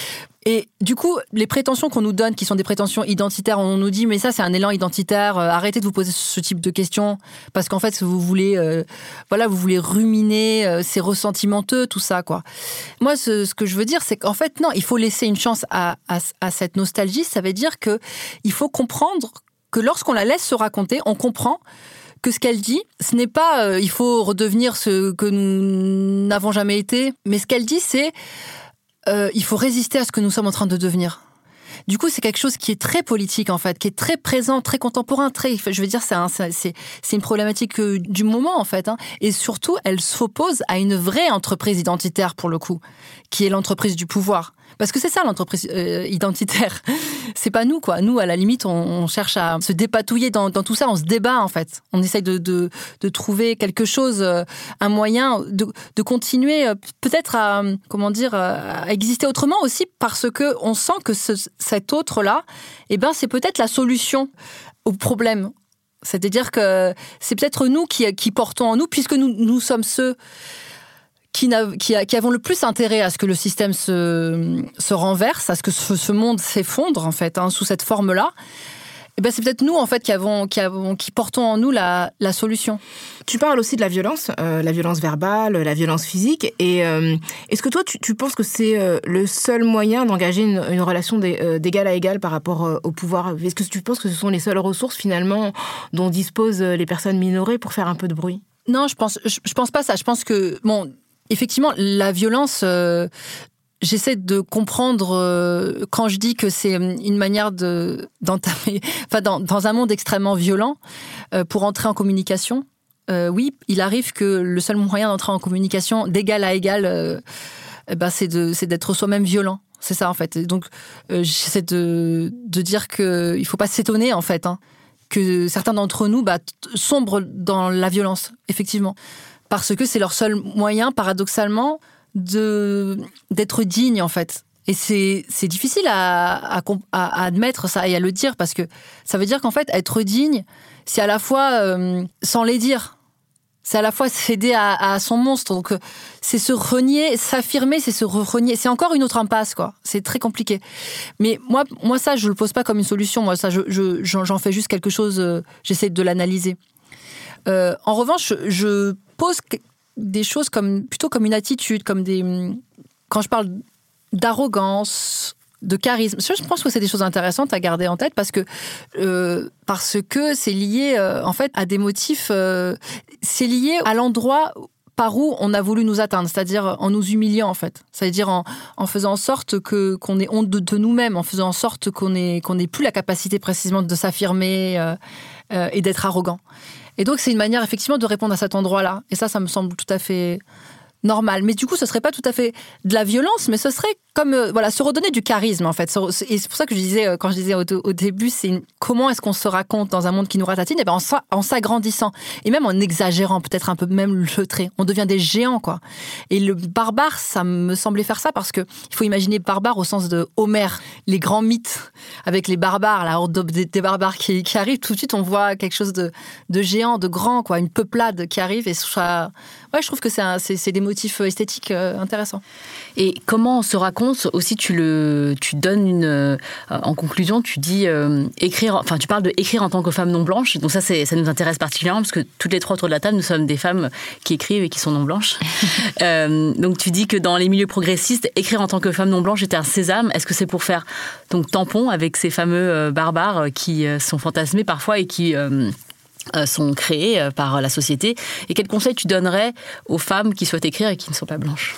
E: Et du coup, les prétentions qu'on nous donne, qui sont des prétentions identitaires, on nous dit mais ça c'est un élan identitaire, euh, arrêtez de vous poser ce type de questions parce qu'en fait vous voulez, euh, voilà, vous voulez ruminer, euh, c'est ressentimenteux tout ça quoi. Moi, ce, ce que je veux dire, c'est qu'en fait non, il faut laisser une chance à, à, à cette nostalgie. Ça veut dire que il faut comprendre que lorsqu'on la laisse se raconter, on comprend que ce qu'elle dit, ce n'est pas euh, il faut redevenir ce que nous n'avons jamais été, mais ce qu'elle dit, c'est Euh, il faut résister à ce que nous sommes en train de devenir. Du coup, c'est quelque chose qui est très politique, en fait, qui est très présent, très contemporain, très, je veux dire, c'est, un, c'est, c'est une problématique du moment, en fait. Hein. Et surtout, elle s'oppose à une vraie entreprise identitaire, pour le coup, qui est l'entreprise du pouvoir. Parce que c'est ça, l'entreprise euh, identitaire. C'est pas nous, quoi. Nous, à la limite, on, on cherche à se dépatouiller dans, dans tout ça, on se débat, en fait. On essaye de, de, de trouver quelque chose, euh, un moyen de, de continuer, euh, peut-être à, comment dire, à exister autrement aussi, parce que on sent que ce, cet autre-là, eh ben, c'est peut-être la solution au problème. C'est-à-dire que c'est peut-être nous qui, qui portons en nous, puisque nous, nous sommes ceux Qui, qui, qui avons le plus intérêt à ce que le système se, se renverse, à ce que ce, ce monde s'effondre, en fait, hein, sous cette forme-là, eh ben, c'est peut-être nous, en fait, qui, avons, qui, avons, qui portons en nous la, la solution.
C: Tu parles aussi de la violence, euh, la violence verbale, la violence physique. Et euh, est-ce que toi, tu, tu penses que c'est euh, le seul moyen d'engager une, une relation d'égal à égal par rapport euh, au pouvoir ? Est-ce que tu penses que ce sont les seules ressources, finalement, dont disposent les personnes minorées pour faire un peu de bruit ?
E: Non, je pense, je, je pense pas ça. Je pense que... bon. Effectivement, la violence, euh, j'essaie de comprendre euh, quand je dis que c'est une manière de, d'entamer, enfin, dans, dans un monde extrêmement violent, euh, pour entrer en communication. Euh, oui, il arrive que le seul moyen d'entrer en communication d'égal à égal, euh, eh ben, c'est, de, c'est d'être soi-même violent. C'est ça, en fait. Et donc, euh, j'essaie de, de dire qu'il ne faut pas s'étonner, en fait, hein, que certains d'entre nous bah, sombrent dans la violence, effectivement. Parce que c'est leur seul moyen, paradoxalement, de, d'être digne, en fait. Et c'est, c'est difficile à, à, à admettre ça et à le dire, parce que ça veut dire qu'en fait, être digne, c'est à la fois euh, sans les dire. C'est à la fois céder à, à son monstre. Donc, c'est se renier, s'affirmer, c'est se renier. C'est encore une autre impasse, quoi. C'est très compliqué. Mais moi, moi ça, je le pose pas comme une solution. Moi, ça, je, je, j'en fais juste quelque chose, euh, j'essaie de l'analyser. Euh, en revanche, je, je pose des choses comme, plutôt comme une attitude, comme des... Quand je parle d'arrogance, de charisme, je pense que c'est des choses intéressantes à garder en tête parce que, euh, parce que c'est lié, euh, en fait, à des motifs... Euh, c'est lié à l'endroit par où on a voulu nous atteindre, c'est-à-dire en nous humiliant, en fait. C'est-à-dire en, en faisant en sorte que, qu'on ait honte de, de nous-mêmes, en faisant en sorte qu'on ait, qu'on ait plus la capacité précisément de s'affirmer euh, euh, et d'être arrogant. Et donc, c'est une manière, effectivement, de répondre à cet endroit-là. Et ça, ça me semble tout à fait normal. Mais du coup, ce serait pas tout à fait de la violence, mais ce serait comme, euh, voilà, se redonner du charisme, en fait. Et c'est pour ça que je disais, quand je disais au, au début, c'est une, comment est-ce qu'on se raconte dans un monde qui nous ratatine ? Et ben, en, en s'agrandissant. Et même en exagérant, peut-être un peu même le trait. On devient des géants, quoi. Et le barbare, ça me semblait faire ça parce que il faut imaginer barbare au sens de Homère, les grands mythes avec les barbares, la horde des, des barbares qui, qui arrivent. Tout de suite, on voit quelque chose de, de géant, de grand, quoi. Une peuplade qui arrive. Et ça, ouais, je trouve que c'est, un, c'est, c'est des motifs esthétiques euh, intéressants.
B: Et comment on se raconte aussi, tu le, tu donnes une, euh, en conclusion, tu dis euh, écrire, enfin tu parles de écrire en tant que femme non blanche. Donc ça, c'est, ça nous intéresse particulièrement parce que toutes les trois autour de la table, nous sommes des femmes qui écrivent et qui sont non blanches. euh, donc tu dis que dans les milieux progressistes, écrire en tant que femme non blanche était un sésame. Est-ce que c'est pour faire donc tampon avec ces fameux euh, barbares qui euh, sont fantasmés parfois et qui euh, euh, sont créés par la société? Et quels conseils tu donnerais aux femmes qui souhaitent écrire et qui ne sont pas blanches?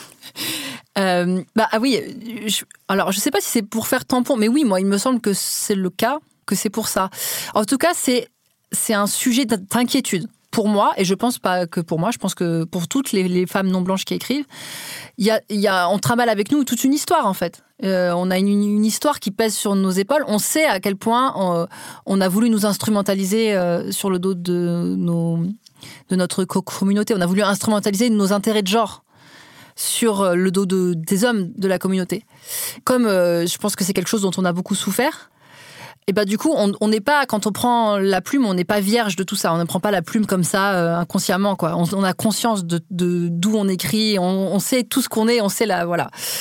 E: Euh, bah ah oui, je, alors je sais pas si c'est pour faire tampon, mais oui, moi il me semble que c'est le cas, que c'est pour ça. En tout cas, c'est c'est un sujet d'inquiétude pour moi, et je pense pas que pour moi, je pense que pour toutes les, les femmes non blanches qui écrivent, il y a, il y a, on trimballe avec nous toute une histoire en fait. Euh, on a une, une histoire qui pèse sur nos épaules. On sait à quel point on, on a voulu nous instrumentaliser euh, sur le dos de nos, de notre communauté. On a voulu instrumentaliser nos intérêts de genre sur le dos de, des hommes de la communauté. Comme euh, je pense que c'est quelque chose dont on a beaucoup souffert, et bah du coup, on n'est pas, quand on prend la plume, on n'est pas vierge de tout ça. On ne prend pas la plume comme ça, euh, inconsciemment, quoi. On, on a conscience de, de d'où on écrit, on, on sait tout ce qu'on est, on sait la, voilà.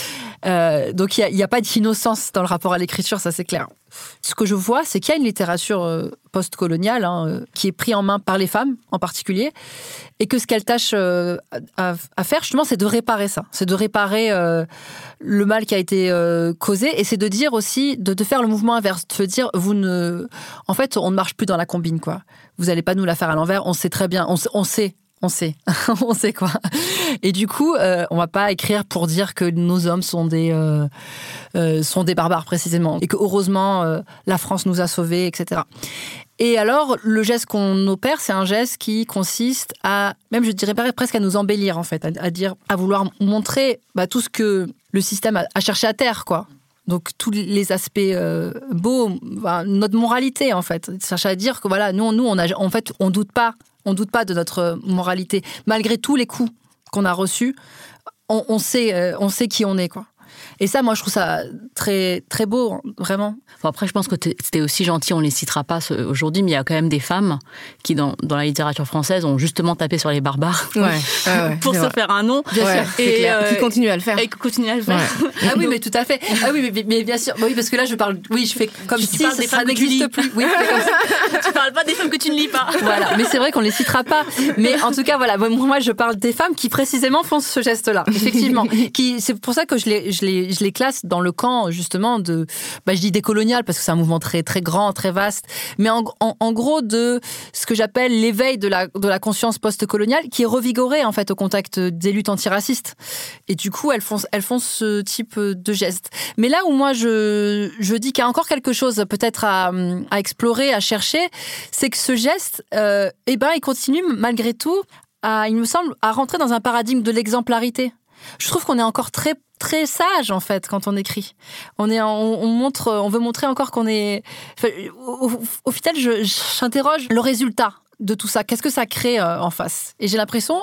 E: Euh, donc il n'y a, a pas d'innocence dans le rapport à l'écriture, ça c'est clair. Ce que je vois, c'est qu'il y a une littérature euh, post-coloniale hein, euh, qui est prise en main par les femmes en particulier, et que ce qu'elles tâchent euh, à, à faire justement, c'est de réparer ça, c'est de réparer euh, le mal qui a été euh, causé, et c'est de dire aussi, de, de faire le mouvement inverse, de dire, vous ne, en fait, on ne marche plus dans la combine, quoi. Vous n'allez pas nous la faire à l'envers, on sait très bien, on, on sait. On sait, on sait quoi. Et du coup, euh, on va pas écrire pour dire que nos hommes sont des euh, euh, sont des barbares précisément, et que heureusement euh, la France nous a sauvés, et cetera. Et alors, le geste qu'on opère, c'est un geste qui consiste à, même je dirais presque à nous embellir en fait, à, à dire, à vouloir montrer bah, tout ce que le système a, a cherché à taire, quoi. Donc tous les aspects euh, beaux, bah, notre moralité en fait, chercher à dire que voilà, nous, nous, on a, en fait, on doute pas. On ne doute pas de notre moralité. Malgré tous les coups qu'on a reçus, on, on, sait, euh, on sait qui on est, quoi. Et ça, moi, je trouve ça très, très beau, vraiment.
B: Bon, après, je pense que c'était aussi gentil, on ne les citera pas aujourd'hui, mais il y a quand même des femmes qui, dans, dans la littérature française, ont justement tapé sur les barbares
C: ouais, ouais, ouais,
B: pour se vrai. faire un nom.
C: Bien ouais, sûr, et euh, qui continuent à le faire.
B: Et qui continuent à le faire.
E: Ouais. Ah oui, mais tout à fait. Ah oui, mais, mais bien sûr. Oui, parce que là, je parle. Oui, je fais comme
B: tu
E: si
B: ça,
E: ça n'existe plus. Oui, comme ça.
B: Tu parles pas des femmes que tu ne lis pas.
E: Voilà, mais c'est vrai qu'on les citera pas. Mais en tout cas, voilà, moi, je parle des femmes qui précisément font ce geste-là. Effectivement, qui, c'est pour ça que je les, je les, je les classe dans le camp justement de, bah, je dis décolonial parce que c'est un mouvement très très grand, très vaste, mais en, en, en gros de ce que j'appelle l'éveil de la de la conscience post-coloniale qui est revigorée en fait au contact des luttes antiracistes. Et du coup, elles font elles font ce type de gestes. Mais là où moi je je dis qu'il y a encore quelque chose peut-être à à explorer, à chercher, c'est que ce geste, euh, eh ben, il continue malgré tout à, il me semble, à rentrer dans un paradigme de l'exemplarité. Je trouve qu'on est encore très très sage en fait quand on écrit. On est, on, on montre, on veut montrer encore qu'on est. Enfin, au, au, au final, je, j'interroge le résultat de tout ça. Qu'est-ce que ça crée euh, en face ? Et j'ai l'impression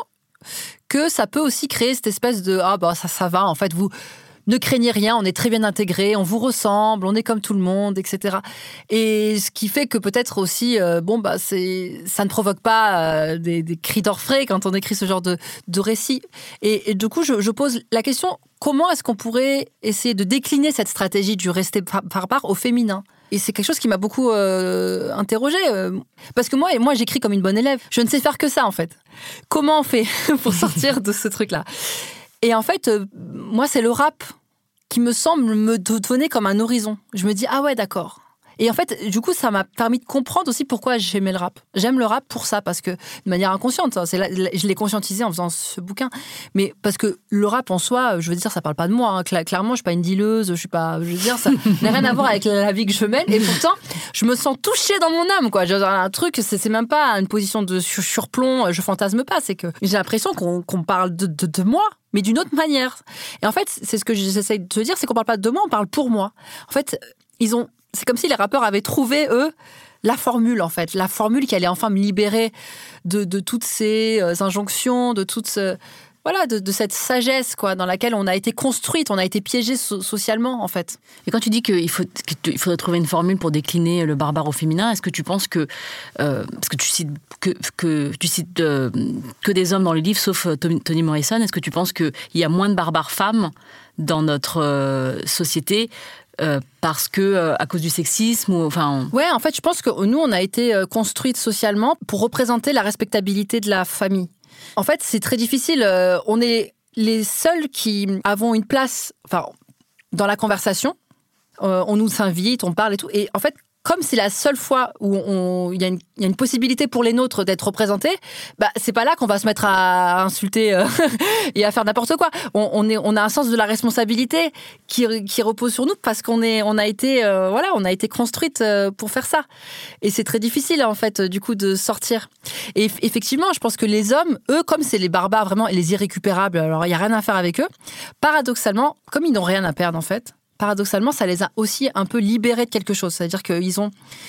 E: que ça peut aussi créer cette espèce de ah bah ça ça va en fait vous. Ne craignez rien, on est très bien intégrés, on vous ressemble, on est comme tout le monde, et cetera. Et ce qui fait que peut-être aussi, euh, bon, bah, c'est, ça ne provoque pas euh, des, des cris d'orfraie quand on écrit ce genre de, de récit. Et, et du coup, je, je pose la question, comment est-ce qu'on pourrait essayer de décliner cette stratégie du rester barbare au féminin ? Et c'est quelque chose qui m'a beaucoup euh, interrogée. Euh, parce que moi, moi, j'écris comme une bonne élève. Je ne sais faire que ça, en fait. Comment on fait pour sortir de ce truc-là ? Et en fait, euh, moi, c'est le rap qui me semble me donner comme un horizon. Je me dis, ah ouais, d'accord. Et en fait, du coup, ça m'a permis de comprendre aussi pourquoi j'aimais le rap. J'aime le rap pour ça, parce que de manière inconsciente, c'est là, je l'ai conscientisé en faisant ce bouquin. Mais parce que le rap en soi, je veux dire, ça parle pas de moi. Hein. Clairement, je suis pas une dealeuse, je suis pas, je veux dire, ça n'a rien à voir avec la vie que je mène. Et pourtant, je me sens touchée dans mon âme, quoi. J'ai un truc, c'est, c'est même pas une position de surplomb. Je fantasme pas. C'est que j'ai l'impression qu'on, qu'on parle de, de, de moi, mais d'une autre manière. Et en fait, c'est ce que j'essaie de te dire, c'est qu'on parle pas de moi, on parle pour moi. En fait, ils ont, c'est comme si les rappeurs avaient trouvé, eux, la formule, en fait. La formule qui allait enfin me libérer de, de toutes ces euh, injonctions, de toutes ce, voilà, de, de cette sagesse, quoi, dans laquelle on a été construite, on a été piégé so- socialement, en fait.
B: Et quand tu dis qu'il faut, qu'il faudrait trouver une formule pour décliner le barbare au féminin, est-ce que tu penses que, euh, parce que tu cites que, que tu cites euh, que des hommes dans le livre, sauf Toni Morrison, est-ce que tu penses qu'il y a moins de barbares femmes dans notre euh, société euh, parce que euh, à cause du sexisme ou enfin
E: on... Ouais, en fait, je pense que nous on a été euh, construites socialement pour représenter la respectabilité de la famille. En fait, c'est très difficile. Euh, on est les seuls qui avons une place, enfin, dans la conversation. Euh, on nous invite, on parle et tout. Et en fait, comme c'est la seule fois où on, il y a une, il y a une possibilité pour les nôtres d'être représentés, bah c'est pas là qu'on va se mettre à insulter euh, et à faire n'importe quoi. On, on est, on a un sens de la responsabilité qui, qui repose sur nous parce qu'on est, on a été, euh, voilà, on a été construite euh, pour faire ça. Et c'est très difficile en fait, du coup, de sortir. Et effectivement, je pense que les hommes, eux, comme c'est les barbares vraiment et les irrécupérables, alors il y a rien à faire avec eux. Paradoxalement, comme ils n'ont rien à perdre en fait. Paradoxalement, ça les a aussi un peu libérés de quelque chose. C'est-à-dire qu'ils ont,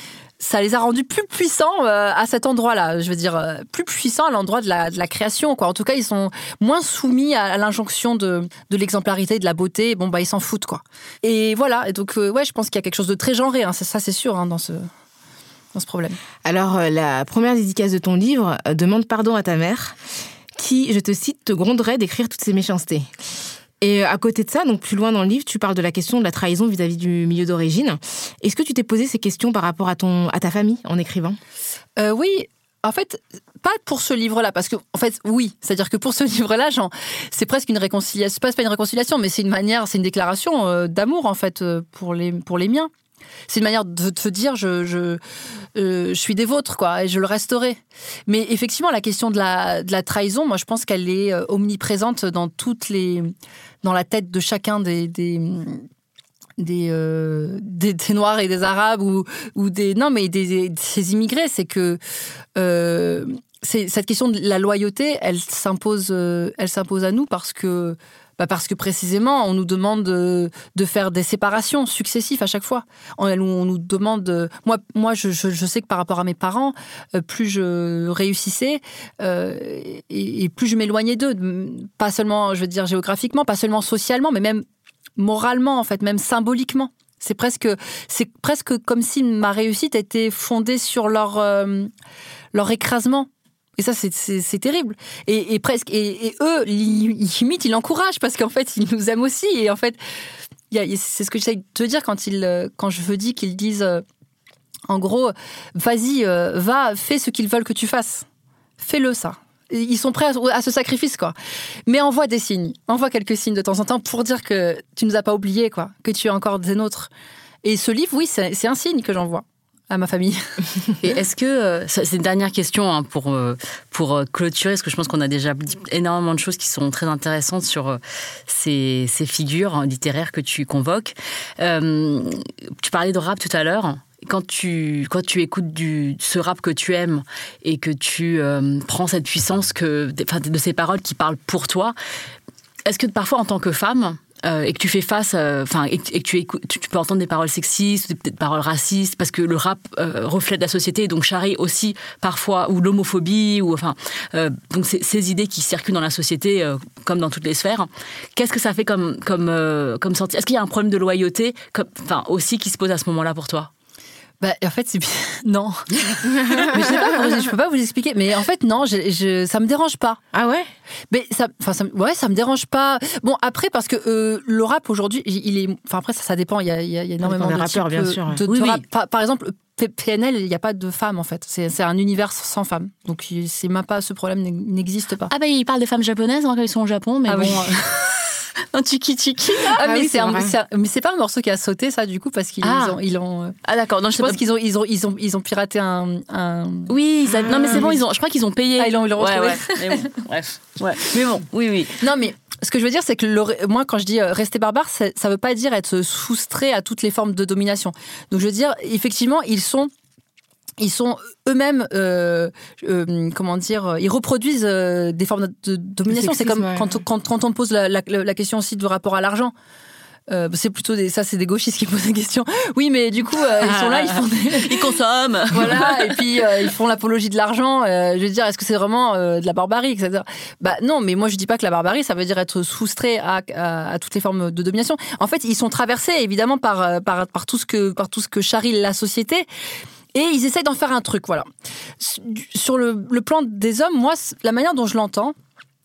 E: ça les a rendus plus puissants euh, à cet endroit-là. Je veux dire, euh, plus puissants à l'endroit de la, de la création, quoi. En tout cas, ils sont moins soumis à, à l'injonction de, de l'exemplarité, de la beauté. Bon, bah, ils s'en foutent, quoi. Et voilà. Et donc, euh, ouais, je pense qu'il y a quelque chose de très genré. Hein. C'est, ça, c'est sûr, hein, dans ce, dans ce problème.
C: Alors, euh, la première dédicace de ton livre, euh, Demande pardon à ta mère, qui, je te cite, te gronderait d'écrire toutes ces méchancetés. Et à côté de ça, donc plus loin dans le livre, tu parles de la question de la trahison vis-à-vis du milieu d'origine. Est-ce que tu t'es posé ces questions par rapport à, ton, à ta famille en écrivant ?
E: euh, Oui, en fait, pas pour ce livre-là, parce que, en fait, oui, c'est-à-dire que pour ce livre-là, genre, c'est presque une réconciliation, c'est pas une réconciliation, mais c'est une manière, c'est une déclaration euh, d'amour, en fait, euh, pour, les, pour les miens. C'est une manière de te dire, je, je, euh, je suis des vôtres, quoi, et je le resterai. Mais effectivement, la question de la, de la trahison, moi, je pense qu'elle est euh, omniprésente dans toutes les, dans la tête de chacun des, des, des, euh, des, des Noirs et des Arabes ou, ou des, non, mais des, des immigrés. C'est que euh, c'est, cette question de la loyauté, elle s'impose, euh, elle s'impose à nous parce que. Bah parce que précisément, on nous demande de, de faire des séparations successives à chaque fois. On, on nous demande... De, moi, moi je, je, je sais que par rapport à mes parents, euh, plus je réussissais euh, et, et plus je m'éloignais d'eux. Pas seulement, je veux dire, géographiquement, pas seulement socialement, mais même moralement, en fait, même symboliquement. C'est presque, c'est presque comme si ma réussite était fondée sur leur, euh, leur écrasement. Et ça, c'est, c'est, c'est terrible. Et, et presque, et, et eux, limite, ils l'encouragent parce qu'en fait, ils nous aiment aussi. Et en fait, y a, c'est ce que j'essaie de te dire quand, ils, quand je veux dire qu'ils disent, euh, en gros, vas-y, euh, va, fais ce qu'ils veulent que tu fasses. Fais-le, ça. Ils sont prêts à, à ce sacrifice, quoi. Mais envoie des signes. Envoie quelques signes de temps en temps pour dire que tu nous as pas oubliés, quoi. Que tu es encore des nôtres. Et ce livre, oui, c'est, c'est un signe que j'envoie à ma famille.
B: Et est-ce que, euh, c'est une dernière question hein, pour, euh, pour clôturer, parce que je pense qu'on a déjà dit énormément de choses qui sont très intéressantes sur euh, ces, ces figures littéraires que tu convoques. Euh, tu parlais de rap tout à l'heure. Quand tu, quand tu écoutes du, ce rap que tu aimes et que tu euh, prends cette puissance que, de, de ces paroles qui parlent pour toi, est-ce que parfois en tant que femme, Euh, et que tu fais face, enfin, euh, et, et que tu écoutes, tu, tu peux entendre des paroles sexistes, des, des paroles racistes, parce que le rap euh, reflète la société, donc charrie aussi parfois, ou l'homophobie, ou enfin, euh, donc ces, ces idées qui circulent dans la société, euh, comme dans toutes les sphères. Qu'est-ce que ça fait comme, comme, euh, comme sentiment ? Est-ce qu'il y a un problème de loyauté, comme, enfin, aussi qui se pose à ce moment-là pour toi ?
E: Bah, en fait, c'est non. Mais je sais pas, je peux pas vous expliquer. Mais en fait, non, je, je, ça me dérange pas.
C: Ah ouais.
E: Mais ça, enfin, ça, ouais, ça me dérange pas. Bon, après, parce que euh, le rap aujourd'hui, il est, enfin après ça, ça dépend. Il y a, il y a énormément de
C: rappeurs,
E: types
C: bien sûr, ouais.
E: de, de
B: oui,
E: rap.
B: oui.
E: Par, par exemple, P N L, il n'y a pas de femmes en fait. C'est, c'est un univers sans femmes. Donc c'est même pas, ce problème n'existe pas.
B: Ah bah il parle des femmes japonaises hein, quand ils sont au Japon, mais
E: ah
B: bon.
E: Oui.
B: Un tiki tiki.
E: Ah, ah mais,
C: oui,
E: c'est
C: c'est
E: un,
C: vrai.
E: c'est un, mais c'est pas un morceau qui a sauté ça du coup parce qu'ils
B: ah.
E: ont, ils ont.
B: Ah d'accord. Non,
E: je,
B: je
E: pense
B: pas...
E: qu'ils ont, ils ont, ils ont, ils ont piraté un. un...
B: Oui. Ça... Ah. Non mais c'est bon. Ils ont. Je crois qu'ils ont payé.
E: Ah ils l'ont, ils l'ont retrouvé.
B: Ouais, ouais. Mais bon, bref. Ouais. Mais bon. Oui oui.
E: Non mais. Ce que je veux dire, c'est que le, moi, quand je dis euh, rester barbare, ça ne veut pas dire être soustrait à toutes les formes de domination. Donc, je veux dire, effectivement, ils sont, ils sont eux-mêmes, euh, euh, comment dire, ils reproduisent euh, des formes de, de domination.
C: Sexisme,
E: c'est comme
C: ouais.
E: quand, quand, quand on pose la, la, la question aussi du rapport à l'argent. Euh, c'est plutôt des, ça, c'est des gauchistes qui posent des questions. Oui, mais du coup, euh, ils sont là, ils font des...
B: Ils consomment.
E: Voilà, et puis euh, ils font l'apologie de l'argent. Euh, je veux dire, est-ce que c'est vraiment euh, de la barbarie, et cetera. Bah non, mais moi je dis pas que la barbarie, ça veut dire être soustrait à, à, à toutes les formes de domination. En fait, ils sont traversés évidemment par par par tout ce que par tout ce que charrie la société. Et ils essayent d'en faire un truc, voilà. Sur le, le plan des hommes, moi, la manière dont je l'entends,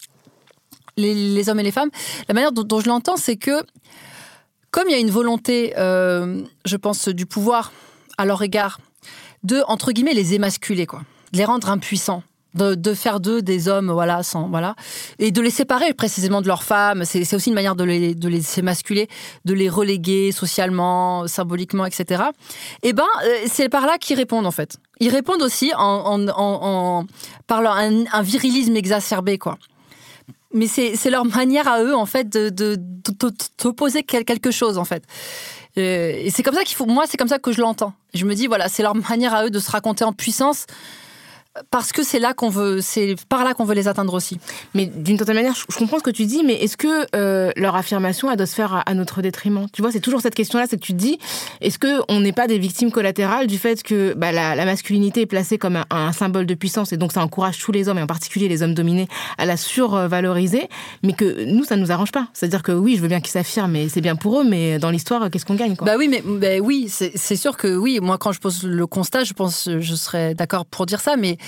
E: les, les hommes et les femmes, la manière dont, dont je l'entends, c'est que comme il y a une volonté, euh, je pense, du pouvoir à leur égard, de, entre guillemets, les émasculer, quoi, de les rendre impuissants, de, de faire d'eux des hommes, voilà, sans, voilà, et de les séparer précisément de leurs femmes. C'est, c'est aussi une manière de les, de les émasculer, de les reléguer socialement, symboliquement, et cetera. Et ben, c'est par là qu'ils répondent, en fait. Ils répondent aussi en, en, en, en par leur, un, un virilisme exacerbé, quoi. Mais c'est, c'est leur manière à eux, en fait, de, de, de, d'opposer quelque chose, en fait. Euh, et c'est comme ça qu'il faut... Moi, c'est comme ça que je l'entends. Je me dis, voilà, c'est leur manière à eux de se raconter en puissance parce que c'est là qu'on veut... C'est par là qu'on veut les atteindre aussi.
C: Mais d'une certaine manière, je comprends ce que tu dis, mais est-ce que euh, leur affirmation, elle doit se faire à, à notre détriment ? Tu vois, c'est toujours cette question-là, c'est que tu te dis, est-ce qu'on n'est pas des victimes collatérales du fait que bah, la, la masculinité est placée comme un, un symbole de puissance, et donc ça encourage tous les hommes, et en particulier les hommes dominés, à la survaloriser, mais que nous, ça ne nous arrange pas. C'est-à-dire que oui, je veux bien qu'ils s'affirment, et c'est bien pour eux, mais dans l'histoire, qu'est-ce qu'on gagne, quoi ?
E: Bah oui, mais bah oui, c'est, c'est sûr que oui, moi quand je pose le constat, je pense je serais d'accord pour dire ça, mais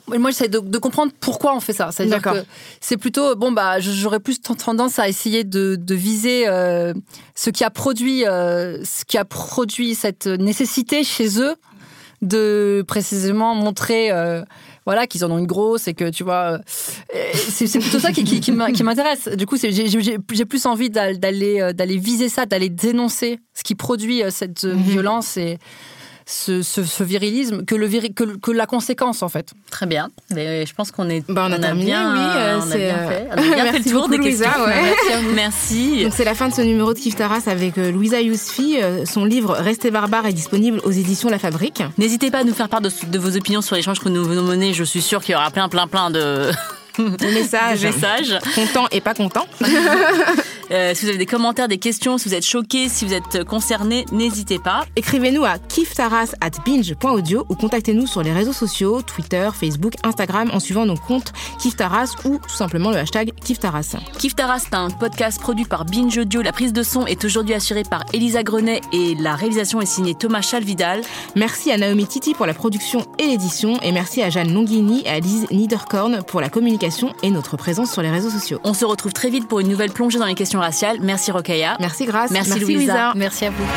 E: Moi, j'essaie de, de comprendre pourquoi on fait ça. C'est-à-dire
C: D'accord.
E: que c'est plutôt, bon, bah, j'aurais plus tendance à essayer de, de viser euh, ce qui a produit, euh, ce qui a produit cette nécessité chez eux de précisément montrer, euh, voilà, qu'ils en ont une grosse et que, tu vois, euh, c'est, c'est plutôt ça qui, qui, qui m'intéresse. Du coup, c'est, j'ai, j'ai, j'ai plus envie d'aller, d'aller viser ça, d'aller dénoncer ce qui produit cette mm-hmm. violence et Ce, ce, ce virilisme que, le viri, que, que la conséquence, en fait.
B: Très bien. Mais je pense qu'on est,
C: bah, on a, on a terminé,
B: bien,
C: oui, euh,
B: on
C: c'est,
B: a bien
C: euh...
B: fait. On a bien
C: Merci
B: fait le tour
C: beaucoup,
B: des
C: Louisa,
B: questions.
C: ouais.
B: Merci à vous. Merci.
C: Donc, c'est la fin de ce numéro de Kif Taras avec euh, Louisa Yousfi. Euh, son livre Restez barbare est disponible aux éditions La Fabrique.
B: N'hésitez pas à nous faire part de, de vos opinions sur l'échange que nous venons mener. Je suis sûre qu'il y aura plein, plein, plein de...
C: Des messages.
B: Des messages.
C: Contents et pas contents.
B: euh, si vous avez des commentaires, des questions, si vous êtes choqués, si vous êtes concernés, n'hésitez pas.
C: Écrivez-nous à kiftaras arobase binge point audio ou contactez-nous sur les réseaux sociaux, Twitter, Facebook, Instagram, en suivant nos comptes Kiftaras ou tout simplement le hashtag Kiftaras.
B: Kiftaras, c'est un podcast produit par Binge Audio. La prise de son est aujourd'hui assurée par Elisa Grenet et la réalisation est signée Thomas Chalvidal.
C: Merci à Naomi Titi pour la production et l'édition et merci à Jeanne Longhini et à Lise Niederkorn pour la communication et notre présence sur les réseaux sociaux.
B: On se retrouve très vite pour une nouvelle plongée dans les questions raciales. Merci Rokhaya.
C: Merci Grace.
B: Merci,
C: Merci
B: Louisa.
C: Louisa.
E: Merci à vous.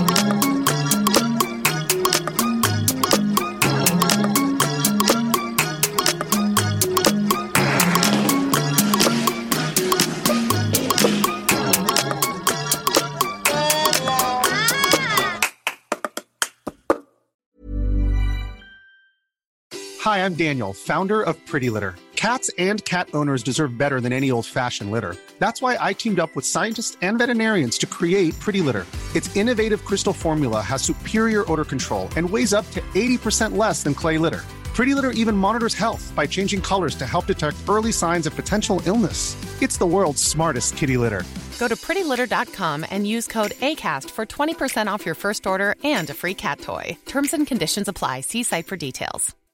I: Hi, I'm Daniel, founder of Pretty Litter. Cats and cat owners deserve better than any old-fashioned litter. That's why I teamed up with scientists and veterinarians to create Pretty Litter. Its innovative crystal formula has superior odor control and weighs up to eighty percent less than clay litter. Pretty Litter even monitors health by changing colors to help detect early signs of potential illness. It's the world's smartest kitty litter.
J: Go to pretty litter dot com and use code ACAST for twenty percent off your first order and a free cat toy. Terms and conditions apply. See site for details.